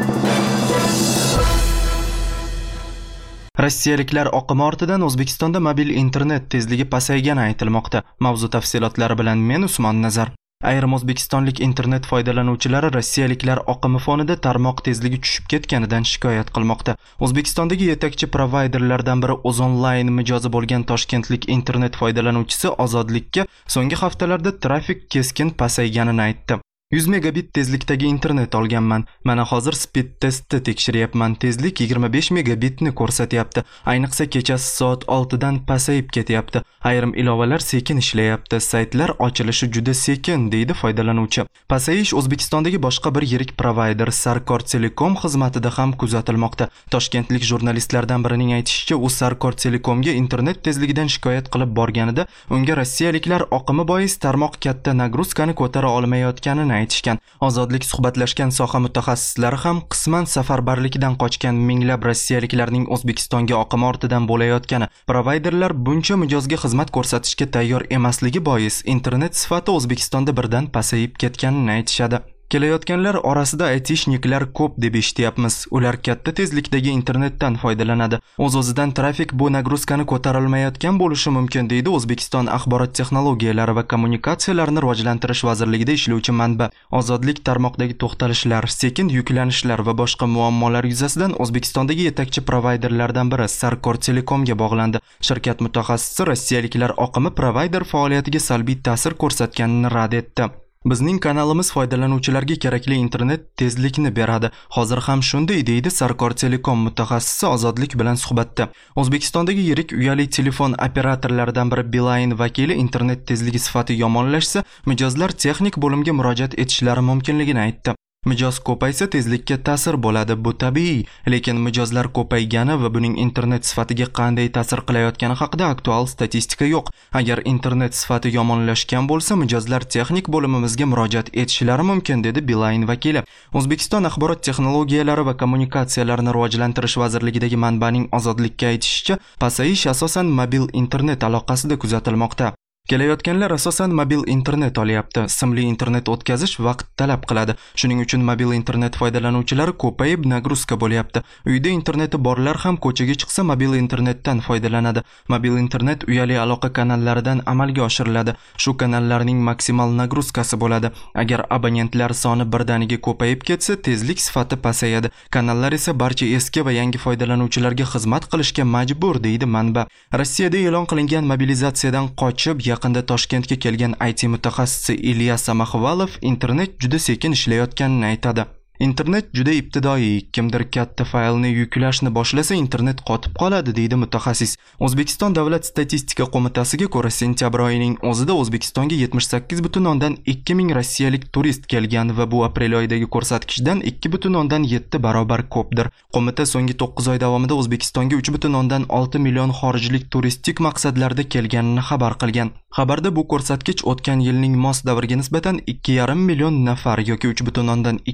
[SPEAKER 1] Rossiyaliklar oqimi ortidan O'zbekistonda mobil internet tezligi pasaygani aytilmoqda. Mavzu tafsilotlari bilan men Usmon Nazar. Ayrim o'zbekistonlik internet foydalanuvchilari rossiyaliklar oqimi fonida tarmoq tezligi tushib ketganidan shikoyat qilmoqda. O'zbekistondagi yetakchi provayderlardan biri O'zonline mijozi bo'lgan toshkentlik internet foydalanuvchisi Ozodlikka so'nggi haftalarda trafik keskin pasayganini aytdi. yuz megabit tezlikdagi internet olganman. Mana hozir speed testni tekshiryapman. Tezlik yigirma besh megabitni ko'rsatyapti. Ayniqsa kechasi soat oltidan pasayib ketyapti. Ayrim ilovalar sekin ishlayapti. Saytlar ochilishi juda sekin, deydi foydalanuvchi. Pasayish O'zbekistondagi boshqa bir yirik provayder Sarkor Telekom xizmatida ham kuzatilmoqda. Toshkentlik jurnalistlardan birining aytishicha, u Sarkor Telekomga internet tezligidan shikoyat qilib borganida, unga rossiyaliklar oqimi bois tarmoq katta nagruzkani ko'tara olmayotganini aytishgan. Ozodlik suhbatlashgan soha mutaxassislari ham qisman safarbarlikdan qochgan minglab rossiyaliklarning O'zbekistonga oqimi ortidan bo'layotgani, provayderlar buncha mijozga xizmat ko'rsatishga tayyor emasligi bois internet sifati O'zbekistonda birdan pasayib ketganini aytishadi. Kelayotganlar orasida aytishniklar ko'p deb eshityapmiz. Ular katta tezlikdagi internetdan foydalanadi. O'z-o'zidan trafik bu nagruzkani ko'tarilmayotgan bo'lishi mumkin, deydi O'zbekiston axborot texnologiyalari va kommunikatsiyalarni rivojlantirish vazirligida ishlovchi manba. Ozodlik tarmoqdagi to'xtalishlar, sekin yuklanishlar va boshqa muammolar yuzasidan O'zbekistondagi yetakchi provayderlardan biri Sarkor Telekomga bog'landi. Shirkat mutaxassisi rossiyaliklar oqimi provayder faoliyatiga salbiy ta'sir ko'rsatganini rad etdi. Bizning kanalimiz foydalanuvchilarga kerakli internet tezlikni beradi. Hozir ham shunday, deydi Sarkor Telekom mutaxassisi Ozodlik bilan suhbatda. O'zbekistondagi yirik uyali telefon operatorlaridan biri Beeline vakili internet tezligi sifati yomonlashsa, mijozlar texnik bo'limga murojaat etishlari mumkinligini aytdi. Mijoz ko'paysa tezlikka ta'sir bo'ladi, bu tabiiy, lekin mijozlar ko'paygani va buning internet sifatiga qanday ta'sir qilayotgani haqida aktual statistika yo'q. Agar internet sifati yomonlashgan bo'lsa, mijozlar texnik bo'limimizga murojaat etishlari mumkin, dedi Beeline vakili. O'zbekiston axborot texnologiyalari va kommunikatsiyalarini rivojlantirish vazirligidagi manbaning Ozodlikka aytishicha, pasayish asosan mobil internet aloqasida kuzatilmoqda. Kelayotganlar asosan mobil internet olyapti. Simli internet o'tkazish vaqt talab qiladi. Shuning uchun mobil internet foydalanuvchilari ko'payib nagruzka bo'lyapti. Uyda interneti borlar ham ko'chaga chiqsa mobil internetdan foydalanadi. Mobil internet uyali aloqa kanallaridan amalga oshiriladi. Shu kanallarning maksimal nagruzkasi bo'ladi. Agar abonentlar soni birdaniga ko'payib ketsa, tezlik sifati pasayadi. Kanallar esa barcha eski va yangi foydalanuvchilarga xizmat qilishga majbur, deydi manba. Rossiyada e'lon qilingan mobilizatsiyadan qochib yaqinda Toshkentga kelgan I T mutaxassisi Ilyas Samaxvalov internet juda sekin ishlayotganini aytadi. Internet juda ibtidoiy, kimdir katta faylni yuklashni boshlasa internet qotib qoladi, deydi mutaxassis. O'zbekiston Davlat statistika qo'mitasiga ko'ra, sentyabr oyining o'zida O'zbekistonga yetmish sakkiz butun o'ndan ikki ming rossiyalik turist kelgan va bu aprel oyidagi ko'rsatkichdan ikki butun o'ndan yetti barobar ko'pdir. Qo'mita so'nggi to'qqiz oy davomida O'zbekistonga uch butun o'ndan olti million xorijlik turistik maqsadlarda kelganini xabar qilgan. Xabarda bu ko'rsatkich o'tgan yilning mos davriga nisbatan ikki yarim million nafar yoki uch butun o'ndan ikki barobar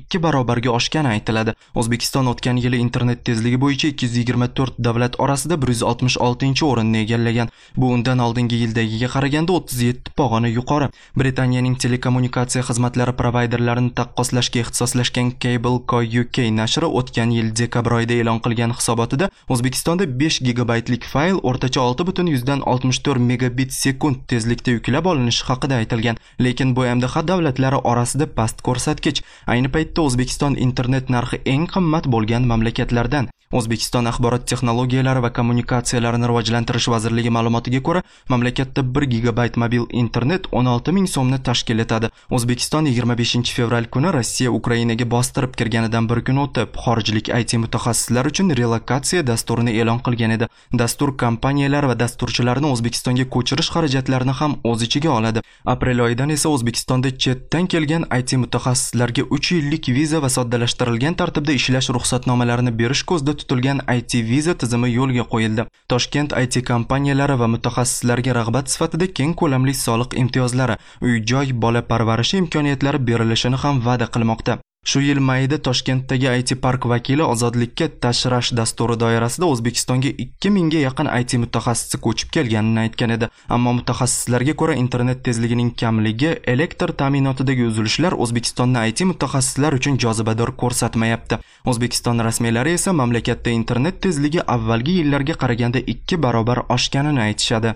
[SPEAKER 1] barobarga oshgani aytiladi. O'zbekiston o'tgan yili internet tezligi bo'yicha ikki yuz yigirma to'rt davlat orasida bir yuz oltmish oltinchi o'rinni egallagan. Bu undan oldingi yildagiga qaraganda o'ttiz yetti pog'ona yuqori. Britaniyaning telekommunikatsiya xizmatlari provayderlarini taqqoslashga ixtisoslashgan Cable Co U K nashri o'tgan yil dekabr oyida e'lon qilgan hisobotida O'zbekistonda besh gigabaytlik fayl o'rtacha olti butun yuzdan oltmish to'rt megabit sekund tezlikda yuklab olinishi haqida aytilgan. Lekin bu M D H davlatlari orasida past ko'rsatkich. Ayni paytda O'zbekiston internet narxi eng qimmat bo'lgan mamlakatlardan. O'zbekiston axborot texnologiyalari va kommunikatsiyalarini rivojlantirish vazirligi ma'lumotiga ko'ra, mamlakatda bir gigabayt mobil internet o'n olti ming so'mni tashkil etadi. O'zbekiston yigirma beshinchi fevral kuni Rossiya Ukrainaga bostirib kirganidan bir kun o'tib, xorijlik I T mutaxassislar uchun relokatsiya dasturini e'lon qilgan edi. Dastur kompaniyalar va dasturchilarni O'zbekistonga ko'chirish xarajatlarini ham o'z ichiga oladi. Aprel oyidan esa O'zbekistonda chetdan kelgan I T mutaxassislarga uch yillik viza va soddalashtirilgan tartibda ishlash ruxsatnomalarini berish ko'zda tutilgan I T viza tizimi yo'lga qo'yildi. Toshkent I T kompaniyalari va mutaxassislarga rag'bat sifatida keng ko'lamli soliq imtiyozlari, uy-joy, bola parvarishi imkoniyatlari berilishini ham va'da qilmoqda. Shu yil mayida Toshkentdagi I T park vakili ozodlikka tashrash dasturi doirasida O'zbekistonga ikki mingga yaqin I T mutaxassisi ko'chib kelganini aytgan edi. Ammo mutaxassislarga ko'ra internet tezligining kamligi, elektr ta'minotidagi uzilishlar O'zbekistonni I T mutaxassislar uchun jozibador ko'rsatmayapti. O'zbekiston rasmiylari esa mamlakatda internet tezligi avvalgi yillarga qaraganda ikki barobar oshganini aytishadi.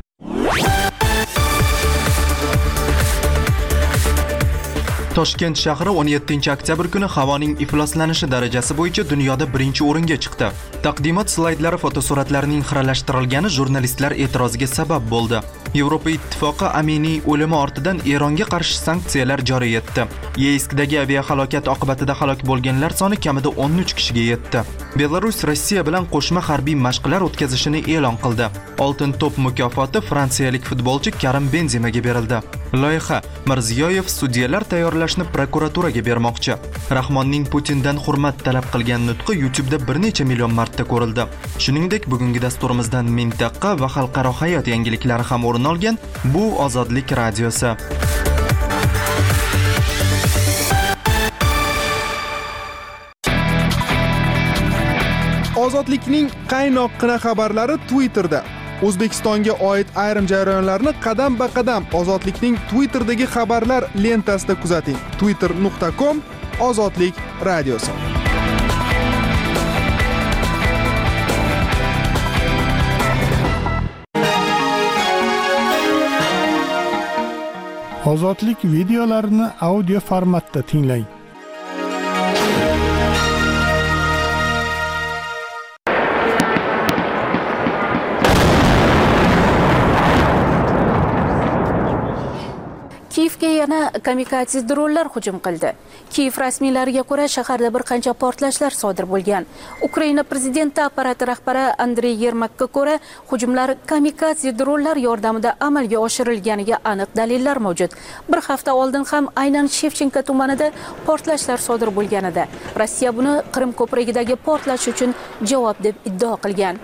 [SPEAKER 1] Toshkent shahri o'n yettinchi oktyabr kuni havoning ifloslanishi darajasi bo'yicha dunyoda birinchi o'ringa chiqdi. Taqdimot slaydlari fotosuratlarining xiralashtirilgani jurnalistlar e'tiroziga sabab bo'ldi. Yevropa ittifoqi Aminiy o'limi ortidan Eronga qarshi sanksiyalar joriy etdi. Yeyskdagi aviahalokat oqibatida halok bo'lganlar soni kamida o'n uch kishiga yetdi. Belarus Rossiya bilan qo'shma harbiy mashqlar o'tkazishini e'lon qildi. Oltin to'p mukofoti fransiyalik futbolchi Karim Benzemaga berildi. Loyiha: Mirziyoyev sudyalar tayyorlashni prokuraturaga bermoqchi. Rahmonning Putindan hurmat talab qilgan nutqi YouTube'da bir necha million marta ko'rildi. Shuningdek, bugungi dasturimizdan mintaqa va xalqaro hayot yangiliklari ham o'rin olgan. Bu Ozodlik radiosi.
[SPEAKER 2] Ozodlikning qaynoqqina xabarlari Twitterda. O'zbekistonga oid ayrim jarayonlarni qadam-ba-qadam Ozodlikning Twitterdagi xabarlar lentasida kuzating. twitter nuqta com Ozodlik radiosi.
[SPEAKER 5] Ozodlik videolarini audio formatda tinglang.
[SPEAKER 14] Kiyevga yana kamikadze dronlar hujum qildi. Kiyev rasmiylariga ko'ra shaharda bir qancha portlashlar sodir bo'lgan. Ukraina prezidenti apparati rahbari Andrey Yermakka ko'ra hujumlar kamikadze dronlar yordamida amalga oshirilganiga aniq dalillar mavjud. Bir hafta oldin ham aynan Shevchenko tumanida portlashlar sodir bo'lganida Rossiya buni Qrim ko'prigidagi portlash uchun javob deb iddao qilgan.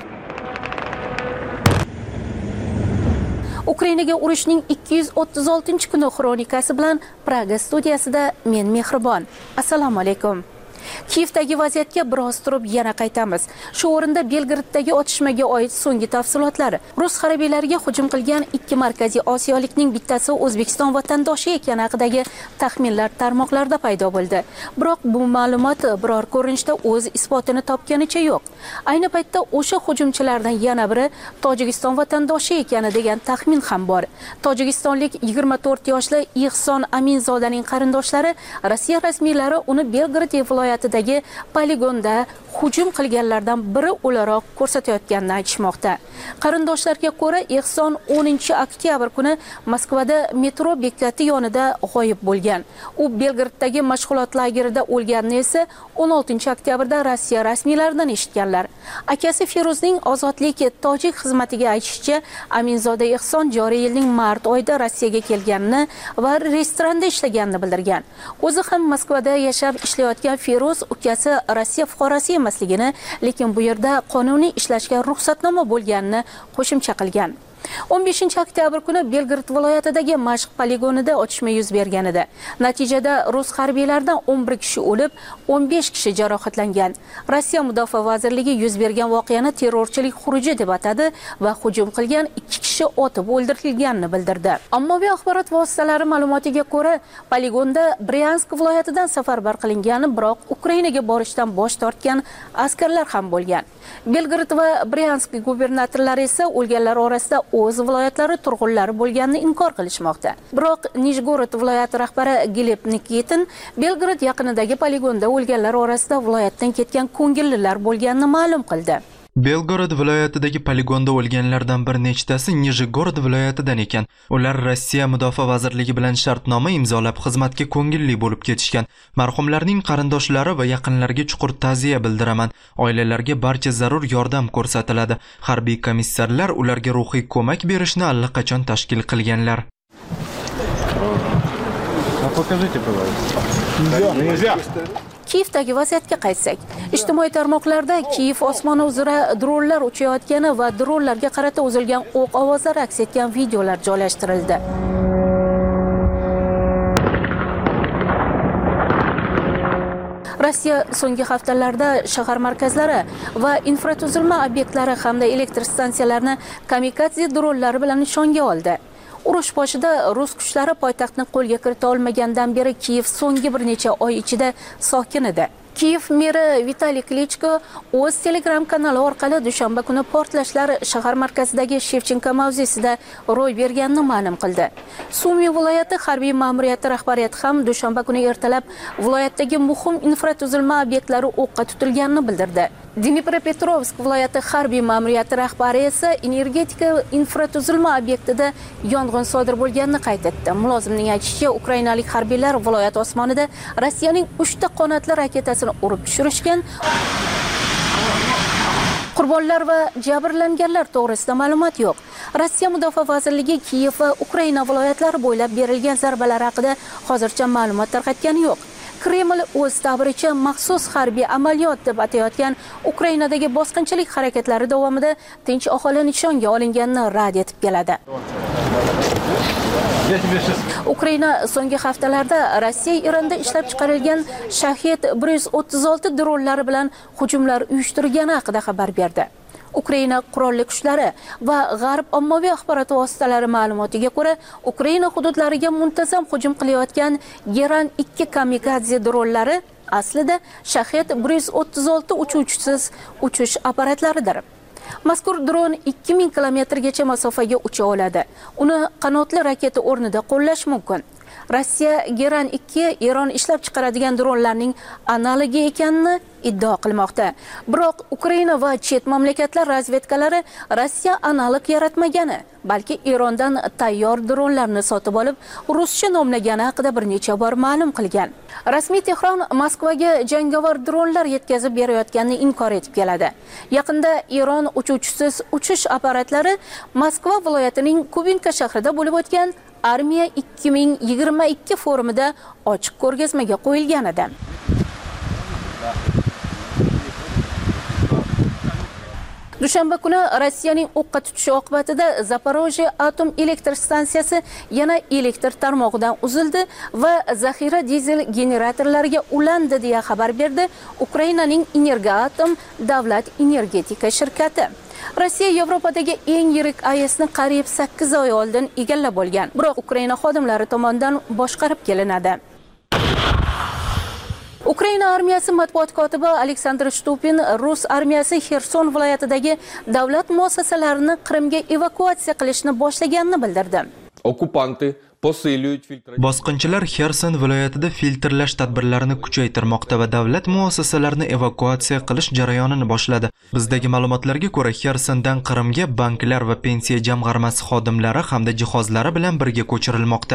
[SPEAKER 14] Ukrainaga urushning ikki yuz o'ttiz oltinchi kuni xronikasi bilan Praga studiyasida men Mehribon. Assalomu alaykum. Kiyevdagi vaziyatga biroz turib yana qaytamiz. Shu o'rinda Belgraddagi otishmaga oid so'nggi tafsilotlar. Rus harbiylariga hujum qilgan ikki markaziy Osiyolikning bittasi O'zbekiston vatandoshi ekani haqidagi taxminlar tarmoqlarda paydo bo'ldi. Biroq bu ma'lumot biror ko'rinishda o'z isbotini topganicha yo'q. Ayni paytda o'sha hujumchilardan yana biri Tojikiston vatandoshi ekani degan taxmin ham bor. Tojikistonlik yigirma to'rt yoshli Ihson Aminzodaning qarindoshlari Rossiya rasmiylari uni Belgrad viloyatidagi poligonda hujum qilganlardan biri o'laroq ko'rsatayotganini aytishmoqda. Qarindoshlarga ko'ra, Ihson o'ninchi oktyabr kuni Moskvada metro bekati yonida g'oyib bo'lgan. U Belgraddagi mashg'ulot lagerida o'lganini esa o'n oltinchi oktyabrda Rossiya rasmiylaridan eshitganlar. Akasi Feruzning Ozodlik tojik xizmatiga aytishicha, Aminzoda Ihson joriy yilning mart oyida Rossiyaga kelganini va restoranda ishlaganini bildirgan. O'zi ham Moskvada yashab ishlayotgan Feruz ukasi Rossiya fuqarosi emasligini, lekin bu yerda qonuniy ishlashga ruxsatnoma bo'lganini qo'shimcha qilgan. o'n beshinchi oktyabr kuni Belgrad viloyatidagi mashq poligonida otishma yuz bergan edi. Natijada rus harbiylaridan o'n bir kishi o'lib, o'n besh kishi jarohatlangan. Rossiya Mudofaa vazirligi yuz bergan voqeani terrorchilik xuruji deb atadi va hujum qilgan ikki kishi otib o'ldirilganini bildirdi. Ommaviy axborot vositalari ma'lumotiga ko'ra, poligonda Bryansk viloyatidan safarbar qilingan, biroq Ukrainaga borishdan bosh tortgan askarlar ham bo'lgan. Belgrad va Bryansk gubernatorlari esa o'lganlar orasida o'z viloyatlari turg'unlari bo'lganini inkor qilishmoqda. Biroq Nijgorod viloyati rahbari Gleb Nikitin Belgrad yaqinidagi poligonda o'lganlar orasida viloyatdan ketgan ko'ngillilar bo'lganini ma'lum qildi.
[SPEAKER 1] Belgorod viloyatidagi poligonda o'lganlardan bir nechtasi Nijgorod viloyatidan ekan. Ular Rossiya Mudofaa vazirligi bilan shartnoma imzolab xizmatga ko'ngilli bo'lib ketishgan. Marhumlarning qarindoshlari va yaqinlariga chuqur ta'ziya bildiraman. Oilalarga barcha zarur yordam ko'rsatiladi. Harbiy komissarlar ularga ruhiy ko'mak berishni allaqachon tashkil qilganlar.
[SPEAKER 14] Kiyevdagi vaziyatga qaytsak, ijtimoiy tarmoqlarda Kiyev osmoni uzra dronlar uchayotgani va dronlarga qarata uzilgan o'q ovozlari aks etgan videolar joylashtirildi. Rossiya so'nggi haftalarda shahar markazlari va infratuzilma obyektlari hamda elektr stansiyalarini kamikadze dronlari bilan nishonga oldi. Urush boshida rus kuchlari poytaxtni qo'lga kirita olmagandan beri Kiyev so'nggi bir necha oy ichida sokin edi. Kiyev meri Vitaliy Klichko o'z Telegram kanali orqali dushanba kuni portlashlar shahar markazidagi Shevchenko mavzesida ro'y berganini ma'lum qildi. Sumy viloyati harbiy ma'muriyati rahbariyati ham dushanba kuni ertalab viloyatdagi muhim infratuzilma obyektlari o'qqa tutilganini bildirdi. Dnipropetrovsk viloyati harbiy ma'muriyati rahbari esa energetika infratuzilma obyektida yong'in sodir bo'lganini qayd etdi. Mulozimning aytishicha, ukrainalik harbiylar viloyat osmonida Rossiyaning uchta qanotli raketasini urib tushirishgan. Qurbonlar va jabrlanganlar to'g'risida ma'lumot yo'q. Rossiya Mudofaa vazirligi Kiyev va Ukraina viloyatlari bo'ylab berilgan zarbalar haqida hozircha ma'lumot tarqatgani yo'q. Kreml o'z ta'biricha maxsus harbiy amaliyot deb atayotgan Ukrainadagi bosqinchilik harakatlari davomida tinch aholi nishonga olinganini rad etib keladi. Ukraina so'nggi haftalarda Rossiya Eronda ishlab chiqarilgan Shahid bir yuz o'ttiz olti dronlari bilan hujumlar uyushtirgani haqida xabar berdi. Ukraina qurolli kuchlari va G'arb ommaviy axborot vositalari ma'lumotiga ko'ra, Ukraina hududlariga muntazam hujum qilayotgan Geran ikki kamikadze dronlari aslida Shahid bir yuz o'ttiz olti uchuvchisiz uchish apparatlaridir. Mazkur dron ikki ming kilometrgacha masofaga ucha oladi. Uni qanotli raketa o'rnida qo'llash mumkin. Rossiya Geran ikki Eron ishlab chiqaradigan dronlarning analogi ekanini iddao qilmoqda. Biroq Ukraina va chet mamlakatlar razvedkalari Rossiya analog yaratmagani, balki Erondan tayyor dronlarni sotib olib, ruscha nomlagani haqida bir necha bor ma'lum qilgan. Rasmiy Tehron Moskvaga jangovar dronlar yetkazib berayotganini inkor etib keladi. Yaqinda Eron uchuvchisiz uchish apparatlari Moskva viloyatining Kubinka shahrida bo'lib o'tgan Armiya ikki ming yigirma ikki forumida ochiq ko'rgazmaga qo'yilgan edi. Dushanba kuni Rossiyaning o'qqa tutishi oqibatida Zaporojye atom elektr stansiyasi yana elektr tarmog'idan uzildi va zaxira dizel generatorlariga ulandi deya xabar berdi Ukrainaning Energoatom davlat energetika shirkati. Rossiya Yevropadagi eng yirik A E S'ni qariyb sakkiz oy oldin egallab olgan, biroq Ukraina xodimlari tomonidan boshqarib kelinadi. Ukraina armiyasi matbuot kotibi Aleksandr Shtupin Rus armiyasi Xerson viloyatidagi davlat muassasalarini Qrimga evakuatsiya qilishni boshlaganini bildirdi.
[SPEAKER 15] Okupanti
[SPEAKER 1] Bosqinchilar Xerson viloyatida filtrlash tadbirlarini kuchaytirmoqda va davlat muassasalarini evakuatsiya qilish jarayonini boshladi. Bizdagi ma'lumotlarga ko'ra, Xersondan Qrimga banklar va pensiya jamg'armasi xodimlari hamda jihozlari bilan birga ko'chirilmoqda.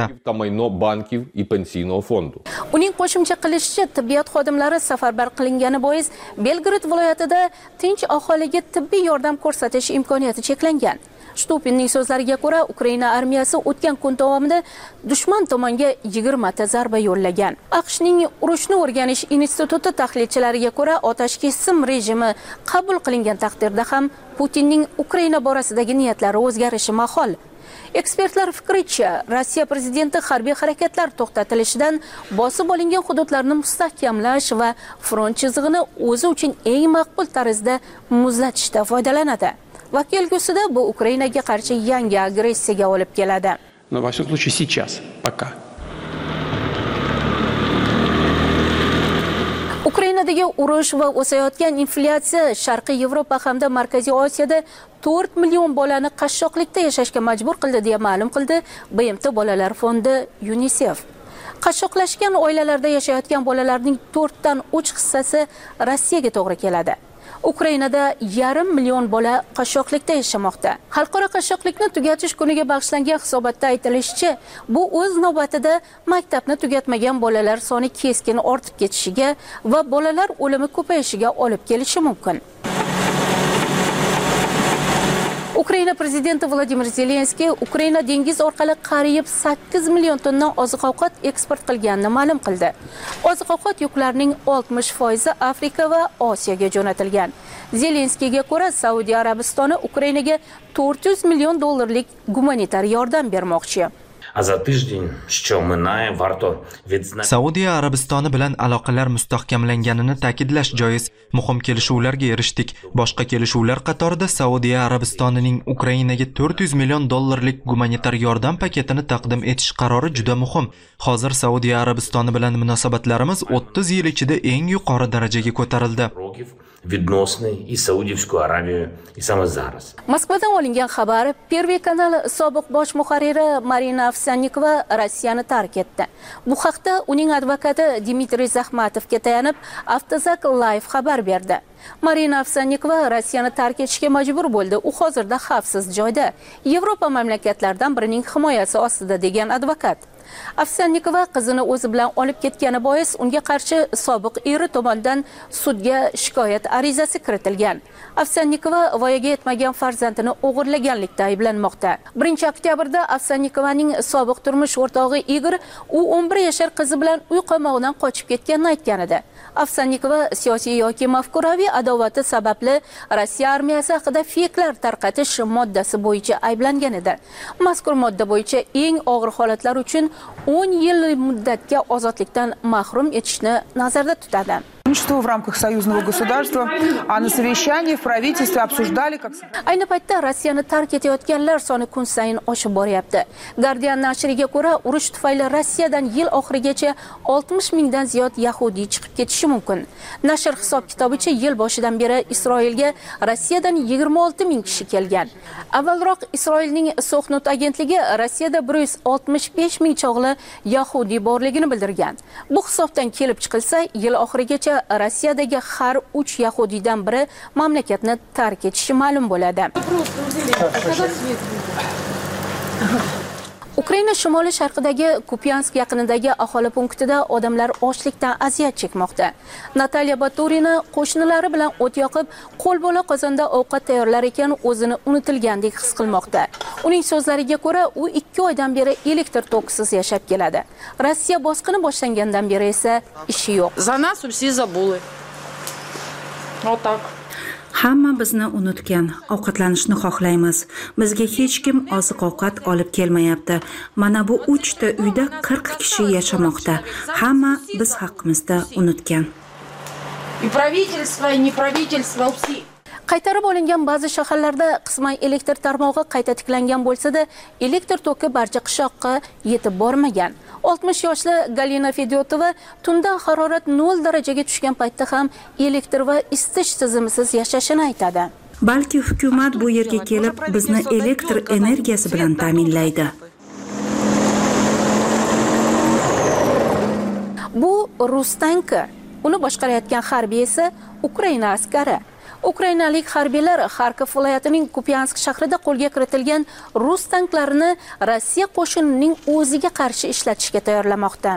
[SPEAKER 14] Uning qo'shimcha qilishicha, tibbiyot xodimlari safarbar qilingani bois Belgrad viloyatida tinch aholiga tibbiy yordam ko'rsatish imkoniyati cheklangan. Shtupinning so'zlariga ko'ra, Ukraina armiyasi o'tgan kun davomida dushman tomonga yigirma ta zarba yo'llagan. AQShning urushni o'rganish instituti tahlilchilariga ko'ra, otashkesim rejimi qabul qilingan taqdirda ham Putinning Ukraina borasidagi niyatlari o'zgarishi mahol. Ekspertlar fikricha, Rossiya prezidenti harbiy harakatlar to'xtatilishidan bosib olingan hududlarni mustahkamlash va front chizig'ini o'zi uchun eng maqbul tarzda muzlatishda foydalanadi. Va kelgusida bu Ukrainaga qarshi yangi agressiyaga olib keladi.
[SPEAKER 15] Но во всяком случае сейчас, пока.
[SPEAKER 14] Ukrainadagi urush va o'sayotgan inflyatsiya Sharqiy Yevropa hamda Markaziy Osiyoda to'rt million bolani qashshoqlikda yashashga majbur qildi deya ma'lum qildi B M T Bolalar fondi UNICEF. Qashshoqlashgan oilalarda yashayotgan bolalarning to'rtdan uch hissasi Rossiyaga to'g'ri keladi. Ukrainada yarim million bola qashshoqlikda yashamoqda. Xalqaro qashshoqlikni tugatish kuniga bag'ishlangan hisobotda aytilishicha, bu o'z navbatida maktabni tugatmagan bolalar soni keskin ortib ketishiga va bolalar o'limi ko'payishiga olib kelishi mumkin. Ukraina prezidenti Vladimir Zelenskiy Ukraina dengiz orqali qariyb sakkiz million tonna oziq-ovqat eksport qilganini ma'lum qildi. Oziq-ovqat yuklarining oltmish foizi Afrika va Osiyoga jo'natilgan. Zelenskiyga ko'ra, Saudiya Arabistoni Ukrainaga to'rt yuz million dollarlik gumanitar yordam bermoqchi.
[SPEAKER 1] Saudiya Arabistoni bilan aloqalar mustahkamlanganini ta'kidlash joiz. Muhim kelishuvlarga erishdik. Boshqa kelishuvlar qatorida Saudiya Arabistonining Ukrainaga to'rt yuz million dollarlik gumanitar yordam paketini taqdim etish qarori juda muhim. Hozir Saudiya Arabistoni bilan munosabatlarimiz o'ttiz yil ichida eng yuqori darajaga ko'tarildi.
[SPEAKER 14] Moskvadan olingan xabar, Первый kanal sobiq bosh muharriri Marina Ovsyannikova Rossiyani tark etdi. Bu haqda uning advokati Dmitriy Zaxmatovga tayanib Avtozak Live xabar berdi. Marina Ovsyannikova Rossiyani tark etishga majbur bo'ldi. U hozirda xavfsiz joyda, Yevropa mamlakatlaridan birining himoyasi ostida degan advokat. Ovsyannikova qizini o'zi bilan olib ketgani bois unga qarshi sobiq eri tomonidan sudga shikoyat arizasi kiritilgan. Ovsyannikova voyaga yetmagan farzandini o'g'irlaganlikda ayblanmoqda. birinchi oktyabrda Ovsyannikovaning sobiq turmush o'rtog'i Igor u o'n bir yashar qizi bilan uy qamog'idan qochib ketganini aytgan edi. Ovsyannikova siyosiy yoki mafkuraviy adovati sababli Rossiya armiyasi haqida feyklar tarqatish moddasi bo'yicha ayblangan edi. Mazkur modda bo'yicha eng og'ir holatlar uchun o'n yil muddatga ozodlikdan mahrum etishni nazarda tutadi.
[SPEAKER 16] В рамках союзного государства, а на совещании в правительстве обсуждали, как...
[SPEAKER 14] Ayni paytda Rossiyani tark etayotganlar soni kun sayin oshib boryapti. Guardian nashriga ko'ra, urush tufayli Rossiyadan yil oxirigacha oltmish mingdan ziyod yahudiy chiqib ketishi mumkin. Nashr hisob-kitobicha yil boshidan beri Isroilga Rossiyadan yigirma olti ming kishi kelgan. Avvalroq Isroilning Soxnut agentligi Rossiyada bir yuz oltmish besh ming chog'li yahudiy borligini bildirgan. Bu hisobdan kelib chiqilsa, yil oxirigacha Rossiyadagi har uch yahudiydan biri mamlakatni tark etishi ma'lum bo'ladi. Ukraina shimoli sharqidagi Kupyansk yaqinidagi aholi punktida odamlar ochlikdan aziyat chekmoqda. Natalya Baturina qo'shnilari bilan o't yoqib, qo'lbola qozonda ovqat tayyorlar ekan o'zini unutilgandek his qilmoqda. Uning so'zlariga ko'ra, u ikki oydan beri elektr tokisiz yashab keladi. Rossiya bosqini boshlangandan beri esa ishi yo'q.
[SPEAKER 16] За нас все забыли. Вот так.
[SPEAKER 8] Hamma bizni unutgan, ovqatlanishni xohlaymiz. Bizga hech kim oziq-ovqat olib kelmayapti. Mana bu uch ta uyda qirq kishi yashamoqda. Hamma biz haqimizda unutgan.
[SPEAKER 16] И правительство, и не правительство, все.
[SPEAKER 14] Qaytarib olingan ba'zi shaharlarda qisman elektr tarmog'i qayta tiklangan bo'lsa-da, elektr toki barcha qishloqqa yetib bormagan. oltmish yoshli Galina Fedyotova tunda harorat nol darajaga tushgan paytda ham elektr va isitish tizimisiz yashashini aytadi.
[SPEAKER 8] Balki hukumat bu yerga kelib bizni elektr energiyasi bilan ta'minlaydi.
[SPEAKER 14] Bu rus tanki. Uni boshqarayotgan harbiy esa Ukraina askari. Ukrainalik harbiylar Xarkov viloyatining Kupyansk shahrida qo'lga kiritilgan rus tanklarini Rossiya qo'shinining o'ziga qarshi ishlatishga tayyorlamoqda.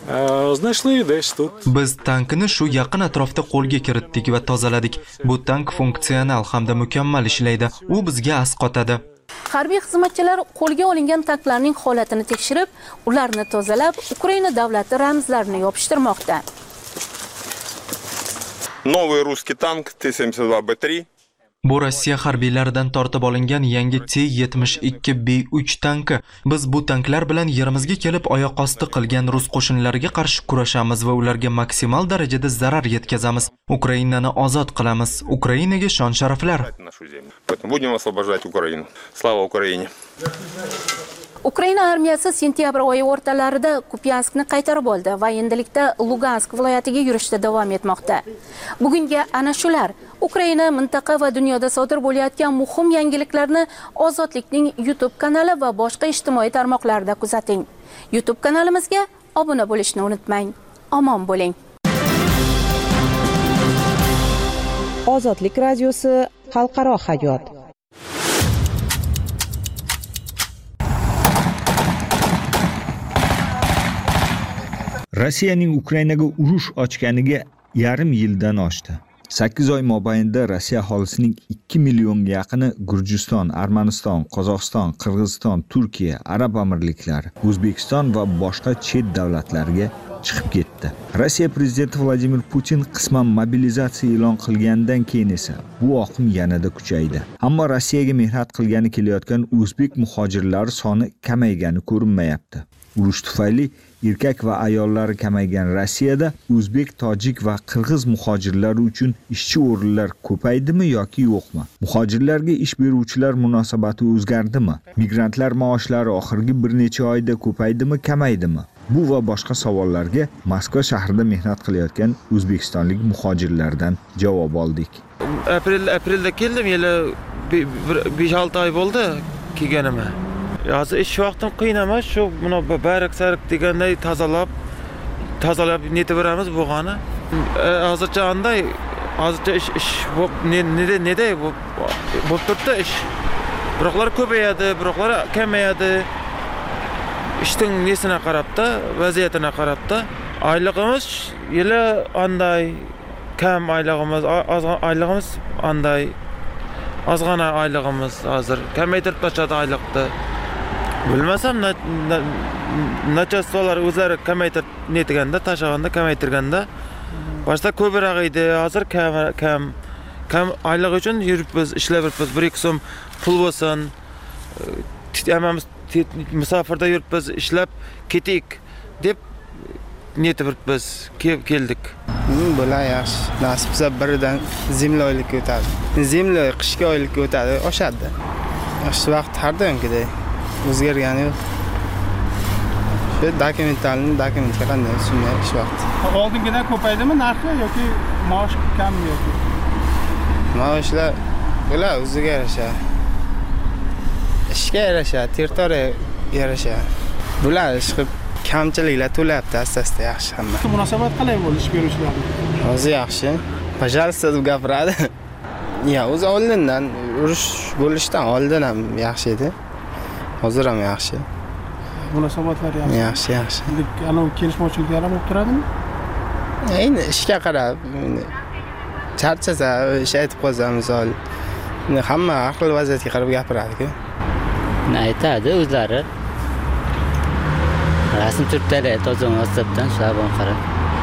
[SPEAKER 1] Biz tankini shu yaqin atrofda qo'lga kiritdik va tozaladik. Bu tank funksional hamda mukammal ishlaydi. U bizga asqotadi.
[SPEAKER 14] Harbiy xizmatchilar qo'lga olingan tanklarning holatini tekshirib, ularni tozalab, Ukraina davlati ramzlarini yopishtirmoqda.
[SPEAKER 11] Новый русский танк Т семьдесят два Б три.
[SPEAKER 1] Bu Rossiya harbiylaridan tortib olingan yangi T yetmish ikki B uch tanki. Biz bu tanklar bilan yerimizga kelib oyoq osti qilgan rus qo'shinlariga qarshi kurashamiz va ularga maksimal darajada zarar yetkazamiz. Ukrainani ozod qilamiz. Ukrainaga shon-sharaflar.
[SPEAKER 11] Будем освобождать Украину. Слава Украине.
[SPEAKER 14] Ukraina armiyasi sentyabr oyi o'rtalarida Kupyanskni qaytarib oldi va endilikda Lugansk viloyatiga yurishda davom etmoqda. Bugungi ana shular Ukraina mintaqa va dunyoda sodir bo'layotgan muhim yangiliklarni Ozodlikning YouTube kanali va boshqa ijtimoiy tarmoqlarda kuzating. YouTube kanalimizga obuna bo'lishni unutmang. Omon bo'ling.
[SPEAKER 17] Ozodlik radiosi xalqaro hayot.
[SPEAKER 18] Rossiyaning Ukrainaga urush ochganiga yarim yildan oshdi. sakkiz oy mobaynida Rossiya aholisining ikki millionga yaqini Gurjiston, Armaniston, Qozog'iston, Qirg'iziston, Turkiya, Arab Amirliklari, O'zbekiston va boshqa chet davlatlarga chiqib ketdi. Rossiya prezidenti Vladimir Putin qisman mobilizatsiya e'lon qilgandan keyin esa bu oqim yanada kuchaydi. Ammo Rossiyaga mehnat qilgani kelayotgan o'zbek muhojirlar soni kamaygani ko'rinmayapti. Urush tufayli erkak va ayollari kamaygan Rossiyada o'zbek, tojik va qirg'iz muhojirlari uchun ishchi o'rinlar ko'paydimi yoki yo'qmi? Muhojirlarga ish beruvchilar munosabati o'zgardimi? Migrantlar maoshlari oxirgi bir necha oyda ko'paydimi, kamaydimi? Bu va boshqa savollarga Moskva shahrida mehnat qilayotgan o'zbekistonlik muhojirlardan javob oldik.
[SPEAKER 19] Aprel aprelda keldim, yili besh olti oy bo'ldi kelganimga. Hozir ish vaqtim qiyin emas, shu buni barak-sarak deganday tozalab, tozalab netib beramiz bo'lgani. Hozircha anday, hozircha ish ish ne ne ne bo'lib turibdi ish. Biroqlar ko'payadi, biroqlar kamayadi. Ishning nesine qarabda, vaziyatine qarabda. Oyligimiz yili anday, kam oyligimiz, oyligimiz anday. Ozg'ana oyligimiz hozir kamaytirib tashladi oylikni. Bilmasam nachastolar o'zlari kamaytirib netiganda, tashaganda, kamaytirganda boshda ko'proq edi, hozir kam kam kam oylik uchun yuribmiz, ishlab yuribmiz, bir ikki so'm pul bo'lsin. Hammamiz musofirda yuribmiz, ishlab ketik deb netib yuribmiz, keldik.
[SPEAKER 20] Bular yaxshi. Nasib bo'lsa biridan zimli oylikka o'tadi. Zimli qishki oylikka o'tadi, oshadi. Yaxshi vaqt har doimgidek o'zgargani yo'q. Shu dokumentalni dokumentga qanday tushunmay ish vaqti.
[SPEAKER 5] Oldingidan ko'paydimi narxi yoki maosh kammi yoki?
[SPEAKER 20] Maoshlar bular o'ziga yarasha. Ishga yarasha, territoriyaga yarasha. Bular ish qilib kamchiliklar to'layapti, asta-asta yaxshi hamma.
[SPEAKER 5] Munosabat qalay bo'ldi ish beruvchilar?
[SPEAKER 20] Hozir yaxshi. Пожалуйста deb gapiradi. Ya, o'zi oldindan urush bo'lishdan oldin ham yaxshi edi. Hozir ham yaxshi.
[SPEAKER 5] Munosabatlar yaxshi.
[SPEAKER 20] Yaxshi, yaxshi.
[SPEAKER 5] Ana kelishmovchiliklar ham bo'lib turadimi?
[SPEAKER 20] Endi ishga qarab, charchasa, ish aytib qo'ysa, misol, hamma har xil vaziyatga qarab gapiradi-ku.
[SPEAKER 21] Aytadi o'zlari. Rasm turibdilar, toza WhatsAppdan shularga qarab.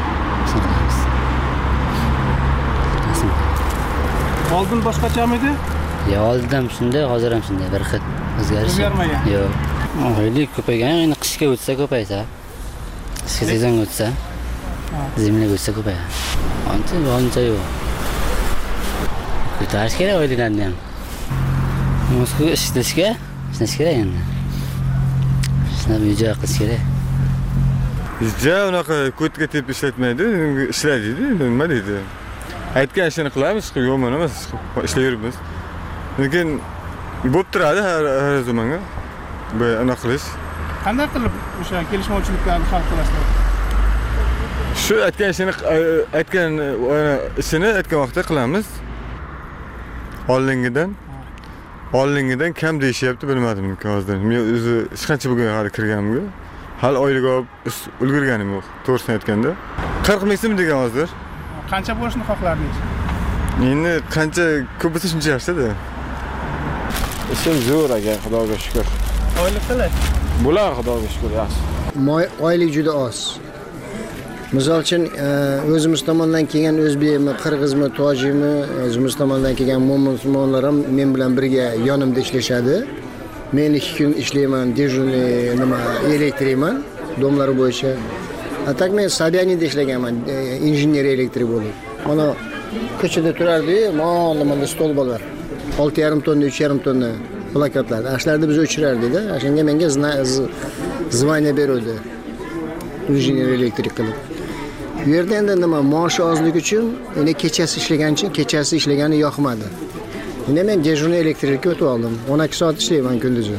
[SPEAKER 5] Oldin boshqachami edi?
[SPEAKER 21] Yo'q, oldin shunday, hozir ham shunday, bir xil o'zgarish.
[SPEAKER 5] O'zgarmagan.
[SPEAKER 21] Yo'q. Oylik ko'paygan, endi qishga o'tsa ko'paysa. Qishga sezon o'tsa, zimliga o'tsa ko'payadi. Ancha, ancha yo'q. Ko'tarish kerak oyliklarni ham. Moskvaga ishlashga, ishlash kerak endi. Shuni ijro qilish kerak.
[SPEAKER 11] Bizda unaqa ko'tga tep ishlatmaydi, ishlaydi, nima deydi? Aytgan ishini qilamiz, yo'qmi emas, ishlayveramiz. Lekin bo'lib turadi har zamonga. Bu anaqa qilish.
[SPEAKER 5] Qanday qilib o'sha kelishmovchiliklarni hal qilasizlar?
[SPEAKER 11] Shu aytgan ishini aytgan ishini aytgan vaqtda qilamiz. Oldingidan oldingidan kam deyishyapti, bilmadim hozir. Men o'zi hech qancha bugun hali kirganimga, hali oylik olib ulgurganim yo'q, to'g'risini aytganda. qirq ming degan hozir.
[SPEAKER 5] Qancha bo'lishni xohlardingiz?
[SPEAKER 11] Endi qancha ko'p bo'lsa shuncha yaxshi-da.
[SPEAKER 4] Ishim zo'r aka, Xudoga shukr.
[SPEAKER 22] Oylik qalay?
[SPEAKER 4] Bo'ladi, Xudoga shukr, yaxshi.
[SPEAKER 23] Oylik juda oz. Misol uchun o'zimiz tomonidan kelgan o'zbekmi, qirg'izmi, tojikmi, o'zimiz tomonidan kelgan musulmonlar ham men bilan birga yonimda ishlashadi. Men ikki kun ishlayman, dejurniy nima elektrikman, domlar bo'yicha. Atak men Sabyanida ishlaganman, injener elektrik bo'lib. Mana ko'chada turardi, mana mana stol bo'lar. olti yarim tonna, uch yarim tonna plakatlar. Ashlarda biz o'chirardik-da. Ashanga menga zvaniya beruvdi. Injener elektrik qilib. Bu yerda endi nima, maoshi ozligi uchun, endi kechasi ishlagan uchun, kechasi ishlagani yoqmadi. Endi men dejurniy elektrikka o'tib oldim. o'n ikki soat ishlayman kunduzi.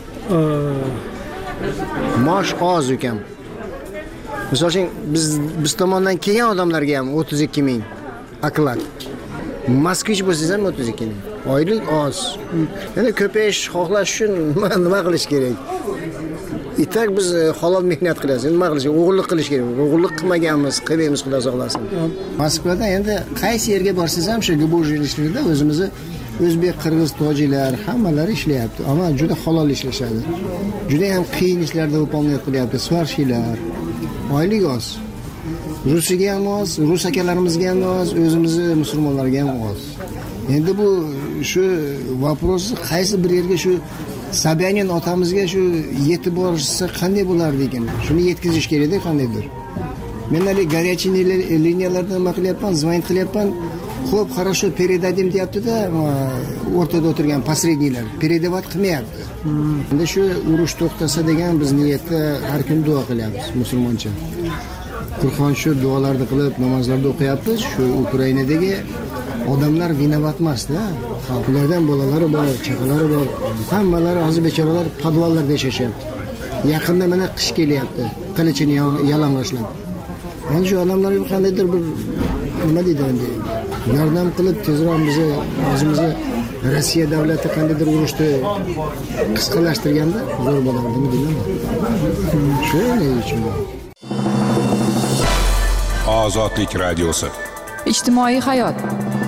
[SPEAKER 23] Maosh oz ekan. Misol uchun biz biz tomondan kelgan odamlarga ham o'ttiz ikki ming oklad. Moskvich bo'lsangiz ham o'ttiz ikki ming. Oylik oz. Endi ko'payish xohlash uchun nima qilish kerak? Itak biz halol mehnat qilamiz. Nima qilish? O'g'illik qilish kerak. O'g'illik qilmaganmiz, qilmaymiz, Xudo saqlasin. Moskvada endi qaysi yerga borsangiz ham shu gibojilishlarda o'zimizni o'zbek, qirg'iz, tojiklar hammalari ishlayapti. Ammo juda halol ishlashadi. Juda ham qiyin ishlarda o'polmayot qilyapti, svarshiylar. Oylik oz. Rusiyaga ham oz, rus akalarimizga ham oz, o'zimizni musulmonlarga ham oz. Endi bu shu вопрос qaysi bir yerga shu Sabyanin otamizga shu yetib borsa qanday bo'lardi ekan? Shuni yetkazish kerak-da qandaydir. Men hali горячий liniyalardan nima qilyapman, звонить qilyapman. Xo'p, хорошо, передадим deyapti-da, o'rtada o'tirgan посреднийлар передавать qilmayapti. Endi shu urush to'xtasa degan biz niyatda har kun duo qilyapmiz musulmoncha. Qur'on shu duolarni qilib, namozlarni o'qiyapmiz. Shu Ukrainadagi odamlar vinovat emas-da. Ulardan bolalari bor, chaqalari bor. Hammalari hozir bechoralar podvallarda yashashyapti. Yaqinda mana qish kelyapti. Qilichini yalang'ochlab. Mana shu odamlarga qandaydir bir nima deydi endi? Yordam qilib tezroq bizni o'zimizni Rossiya davlati qandaydir urushni qisqalashtirganda zo'r bo'lardi, deyman. Shuning uchun.
[SPEAKER 13] Ozodlik radiosi.
[SPEAKER 3] Ijtimoiy hayot.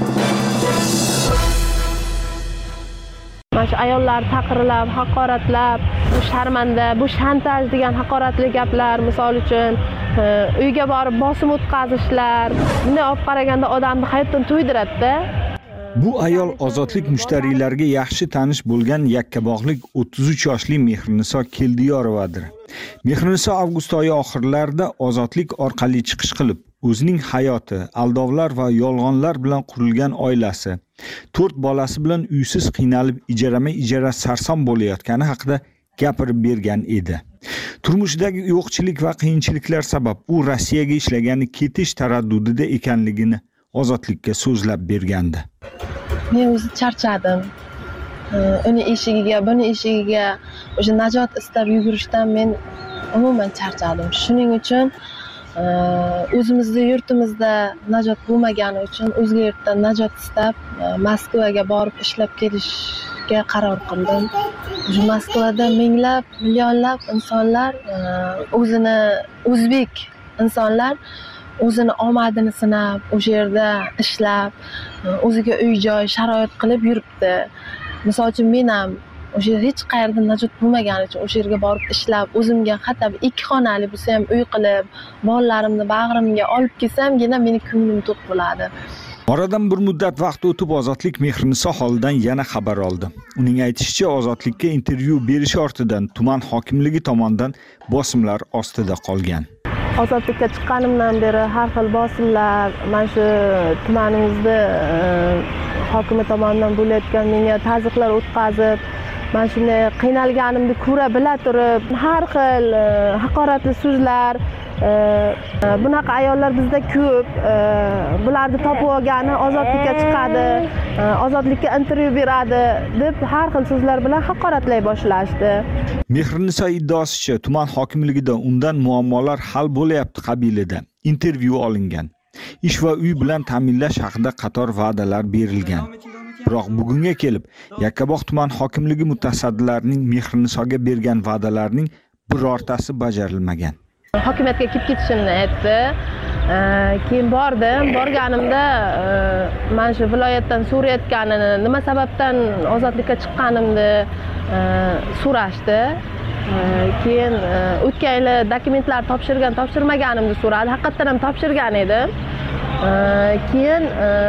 [SPEAKER 24] Mana shu ayollar taqirilab, haqoratlab, bu sharmanda, bu shantaj degan haqoratli gaplar, misol uchun uyga borib bosim o'tkazishlar, bunday olib qaraganda odamni hayotdan to'ydiradi-da.
[SPEAKER 18] Bu ayol ozodlik mushtariylariga yaxshi tanish bo'lgan yakkabog'lik o'ttiz uch yoshli Mehriniso Keldiyorovadir. Mehriniso avgust oyi oxirlarida ozodlik orqali chiqish qilib, o'zining hayoti, aldovlar va yolg'onlar bilan qurilgan oilasi, to'rt bolasi bilan uysiz qiynalib ijarama-ijara sarson bo'layotgani haqida gapirib bergan edi. Turmushdagi yo'qchilik va qiyinchiliklar sabab u Rossiyaga ishlagani ketish taraddudida ekanligini ozodlikka so'zlab bergandi.
[SPEAKER 24] Men o'zi charchadim. Uni eshigiga, buni eshigiga o'sha najot istab yugurishdan men umuman charchadim. Shuning uchun o'zimizda yurtimizda najot bo'lmagani uchun o'zga yurtdan najot istab Moskvaga borib ishlab kelishga qaror qildim. O'sha Moskvada minglab, millionlab insonlar o'zini o'zbek insonlar o'zini omadini sinab, o'sha yerda ishlab, o'ziga uy-joy sharoit qilib yuribdi. Misol uchun men ham o'sha hech qayerda najot bo'lmagani uchun o'sha yerga borib ishlab, o'zimga hatto ikki xonali bo'lsa ham uy qilib, bolalarimni bag'rimga olib kelsam-gina meni ko'nglim to'q bo'ladi.
[SPEAKER 18] Oradan bir muddat vaqt o'tib Ozodlik Mehriniso holidan yana xabar oldi. Uning aytishicha, Ozodlikka intervyu berish ortidan tuman hokimligi tomonidan bosimlar ostida qolgan.
[SPEAKER 24] Ozodlikka chiqqanimdan beri har xil bosimlar, mana shu tumanimizda hokimi tomonidan bo'layotgan menga tazyiqlar o'tkazib, mana shunday qiynalganimni ko'ra bila turib, har xil haqoratli so'zlar, bunaqa ayollar bizda ko'p, bularni topib olgani ozodlikka chiqadi, ozodlikka intervyu beradi deb har xil so'zlar bilan haqoratlay boshlashdi.
[SPEAKER 18] Mehriniso iddaosicha, tuman hokimligida undan muammolar hal bo'layapti qabilida intervyu olingan. Ish va uy bilan ta'minlash haqida qator va'dalar berilgan. Biroq bugunga kelib, Yakkabog' tuman hokimligi mutasaddilarining Mehrinisoga bergan va'dalarning birortasi bajarilmagan.
[SPEAKER 24] Hokimiyatga kelib ketishimni aytdi. keyin bordim. Borganimda mana shu viloyatdan so'rayotganini, nima sababdan ozodlikka chiqqanimni so'rashdi. Keyin o'tgan yili dokumentlar topshirgan, topshirmaganimni so'radi. Haqiqatan ham topshirgan edim. Keyin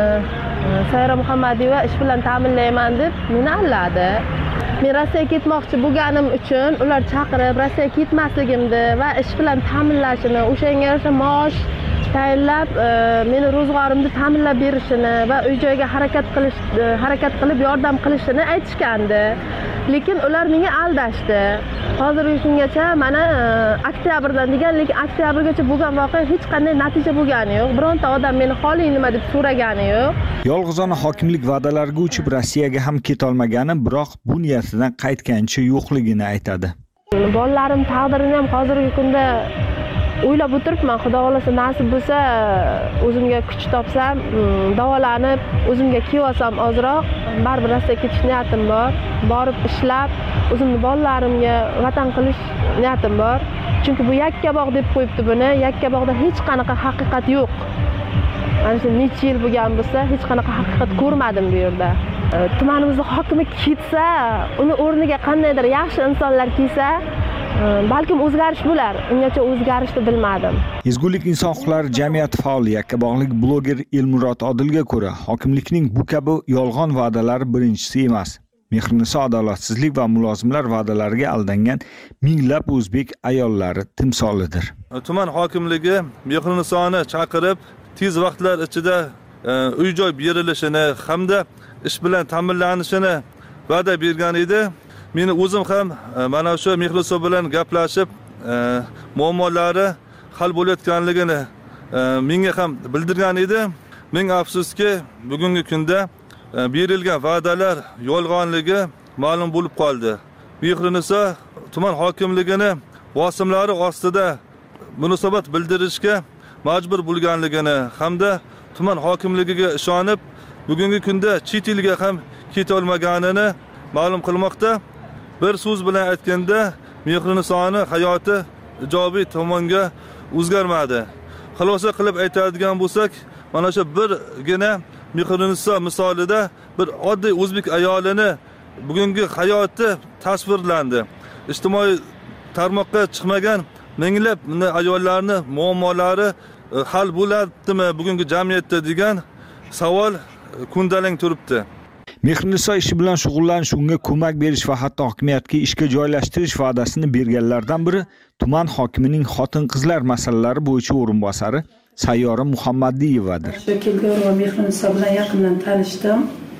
[SPEAKER 24] Sayyora Muhammadiyeva ish bilan ta'minlayman deb meni alladi. Men Rossiyaga ketmoqchi bo'lganim uchun ular chaqirib, Rossiyaga ketmasligimni va ish bilan ta'minlashini, o'shanga yarasha maosh tayinlab, meni ro'zg'orimni ta'minlab berishini va uy joyga harakat qilish, harakat qilib yordam qilishini aytishgandi. Lekin ular menga aldashdi. Hozirgi kungacha mana oktyabrdan degan, lekin oktyabrgacha bo'lgan voqea hech qanday natija bo'lgani yo'q. Bironta odam meni holing nima deb so'ragani yo'q.
[SPEAKER 18] Yolg'izona hokimlik va'dalariga uchib Rossiyaga ham ketolmagani, biroq bu niyatidan qaytgancha yo'qligini aytadi.
[SPEAKER 24] Bolalarim taqdirini ham hozirgi kunda o'ylab o'tiribman. Xudo xolasa nasib bo'lsa, o'zimga kuch topsam, davolanib, o'zimga kelib olsam ozroq, baribir Rossiyaga ketish niyatim bor. Borib ishlab, o'zimni bolalarimga vatan qilish niyatim bor. Chunki bu Yakkabog' deb qo'yibdi buni. Yakkabog'da hech qanaqa haqiqat yo'q. Mana shu necha yil bo'lgan bo'lsa, hech qanaqa haqiqat ko'rmadim bu yerda. Tumanimizning hokimi ketsa, uni o'rniga qandaydir yaxshi insonlar kelsa, balkim o'zgarish bo'lar. Ungacha o'zgarishni bilmadim.
[SPEAKER 18] Ezgulik inson huquqlari jamiyati faoli yakkabog'lik bloger Elmurod Odilga ko'ra, hokimlikning bu kabi yolg'on va'dalari birinchisi emas. Mehrniso adolatsizlik va mulozimlar va'dalariga aldangan minglab o'zbek ayollari timsolidir.
[SPEAKER 6] Tuman hokimligi Mehrnisoni chaqirib, tez vaqtlar ichida uy-joy berilishini hamda ish bilan ta'minlanishini va'da bergan edi. Meni o'zim ham mana shu Mehrniso bilan gaplashib, muammolari hal bo'layotganligini menga ham bildirgan edi. Ming afsuski, bugungi kunda berilgan va'dalar yolg'onligi ma'lum bo'lib qoldi. Mehrniso tuman hokimligini bosimlari ostida munosabat bildirishga majbur bo'lganligini hamda tuman hokimligiga ishonib, bugungi kunda chet elga ham keta olmaganini ma'lum qilmoqda. Bir so'z bilan aytganda, Mehrnisoni hayoti ijobiy tomonga o'zgarmadi. Xulosa qilib aytadigan bo'lsak, mana shu birgina Mehrniso misolida bir oddiy o'zbek ayolini bugungi hayoti tasvirlandi. Ijtimoiy tarmoqqa chiqmagan minglab ayollarni muammolari hal bo'ladimi bugungi jamiyatda degan savol kundalang turibdi.
[SPEAKER 18] Mehrniso ishi bilan shug'ullanish, unga ko'mak berish va hatto hokimiyatga ishga joylashtirish va'dasini berganlardan biri tuman hokimining xotin-qizlar masalalari bo'yicha o'rinbosari Sayyora Muhammadiyevadir.
[SPEAKER 9] Kelgan va Mehrniso bilan yaqindan tanishdim.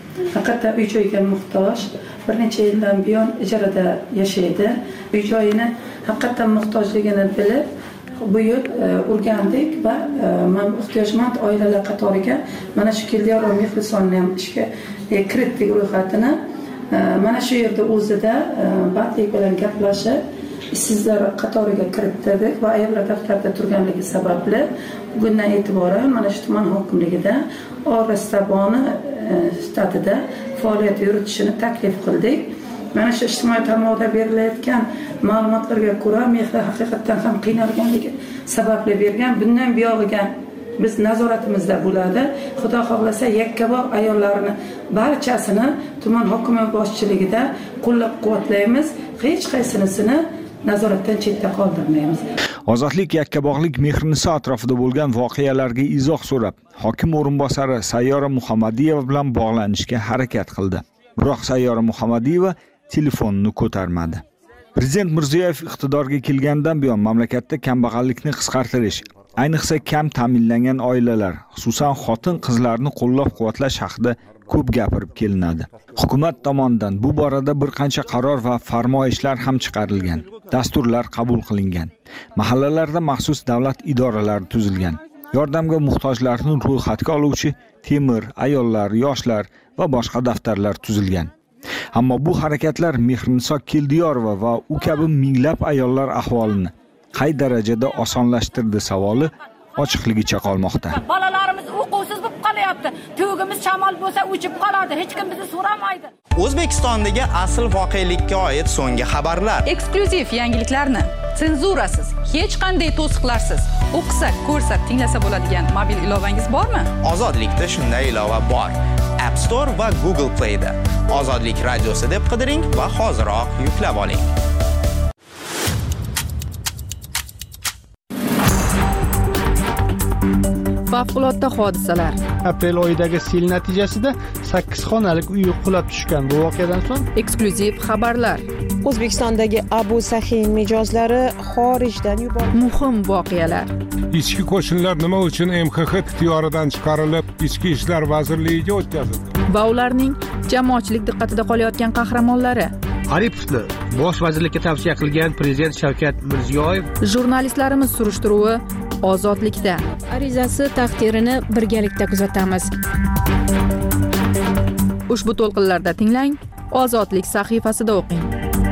[SPEAKER 9] Faqat uy joyga muhtoj. Bir necha yildan buyon ijarada yashaydi. Uy joyini haqiqatan muhtojligini bilib, bu yil o'rgandik va men ehtiyojmand oilalar qatoriga mana shu Keldiyor va Mehrisonni ham ishga kiritdik ro'yxatini. Mana shu yerda o'zida bandlik bilan gaplashib, sizlar qatoriga kiritdik va ayollar daftarida turganligi sababli bugundan e'tiboran mana shu tuman hokimligida Orastaboni shtatida faoliyat yuritishini taklif qildik. Mana shu ijtimoiy tarmoqda berilayotgan ma'lumotlarga ko'ra, Mehri haqiqatan ham qiynalganligi sababli bergan. Bundan buyog'iga biz nazoratimizda bo'ladi. Xudo xohlasa Yakkabog' ayollarini barchasini tuman hokimi boshchiligida qo'llab-quvvatlaymiz. Hech qaysinisini nazoratdan chetda qoldirmaymiz.
[SPEAKER 18] Ozodlik yakkabog'lik Mehrniso atrofida bo'lgan voqealarga izoh so'rab, hokim o'rinbosari Sayyora Muhammadiyeva bilan bog'lanishga harakat qildi. Biroq Sayyora Muhammadiyeva telefonini ko'tarmadi. Prezident Mirziyoyev iqtidorga kelgandan buyon mamlakatda kambag'allikni qisqartirish, ayniqsa kam ta'minlangan oilalar, xususan xotin-qizlarni qo'llab-quvvatlash haqida ko'p gapirib kelinadi. Hukumat tomonidan bu borada bir qancha qaror va farmoyishlar ham chiqarilgan, dasturlar qabul qilingan. Mahallalarda maxsus davlat idoralari tuzilgan. Yordamga muhtojlarni ro'yxatga oluvchi temir, ayollar, yoshlar va boshqa daftarlar tuzilgan. Ammo bu harakatlar Mehrniso Keldiyorova va u kabi minglab ayollar ahvolini qay darajada osonlashtirdi savoli ochiqligicha qolmoqda.
[SPEAKER 10] Bolalarimiz o'quvsiz bo'lib qolyapti. To'g'imiz shamol bo'lsa o'chib qoladi. Hech kim bizni so'ramaydi.
[SPEAKER 22] O'zbekistondagi asl voqelikka oid so'nggi xabarlar.
[SPEAKER 3] Eksklyuziv yangiliklarni senzurasiz, hech qanday to'siqlarsiz o'qisa, ko'rsa, tinglasa bo'ladigan mobil ilovangiz bormi?
[SPEAKER 22] Ozodlikda shunday ilova bor. App Store va Google Play da Ozodlik radiosi deb qidiring va hoziroq yuklab oling.
[SPEAKER 3] Favqulodda hodisalar.
[SPEAKER 5] Aprel oyidagi sel natijasida sakkiz xonalik uy qulab tushgan. Bu voqeadan so'ng
[SPEAKER 3] eksklyuziv xabarlar.
[SPEAKER 17] O'zbekistondagi Abu Sahin mijozlari xorijdan yuborildi.
[SPEAKER 3] Muhim voqealar.
[SPEAKER 2] Ichki qo'shinlar nima uchun M X X ixtiyoridan chiqarilib, Ichki ishlar vazirligiga o'tkazildi?
[SPEAKER 3] Va ularning jamoatchilik diqqatida qolayotgan qahramonlari.
[SPEAKER 7] Aripovni bosh vazirlikka tavsiya qilgan prezident Shavkat Mirziyoyev.
[SPEAKER 3] Jurnalistlarimiz surishtiruvi Ozodlikda.
[SPEAKER 14] Arizasi taqdirini birgalikda kuzatamiz.
[SPEAKER 3] Ushbu to'lqinlarda tinglang, Ozodlik sahifasida o'qing.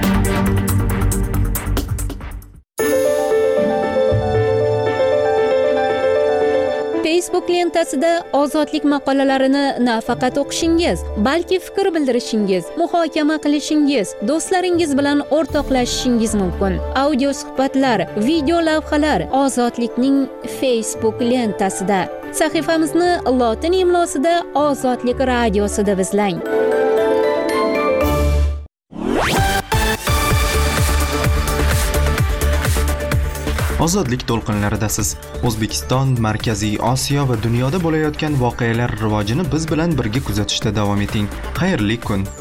[SPEAKER 14] Facebook lentasida Ozodlik maqolalarini nafaqat o'qishingiz, balki fikr bildirishingiz, muhokama qilishingiz, do'stlaringiz bilan o'rtoqlashishingiz mumkin. Audio suhbatlar, video lavhalar Ozodlikning Facebook lentasida. Sahifamizni lotin imlosida Ozodlik radiosi deb izlang.
[SPEAKER 1] Ozodlik to'lqinlaridasiz. O'zbekiston, Markaziy Osiyo va dunyoda bo'layotgan voqealar rivojini biz bilan birga kuzatishda davom eting. Xayrli kun.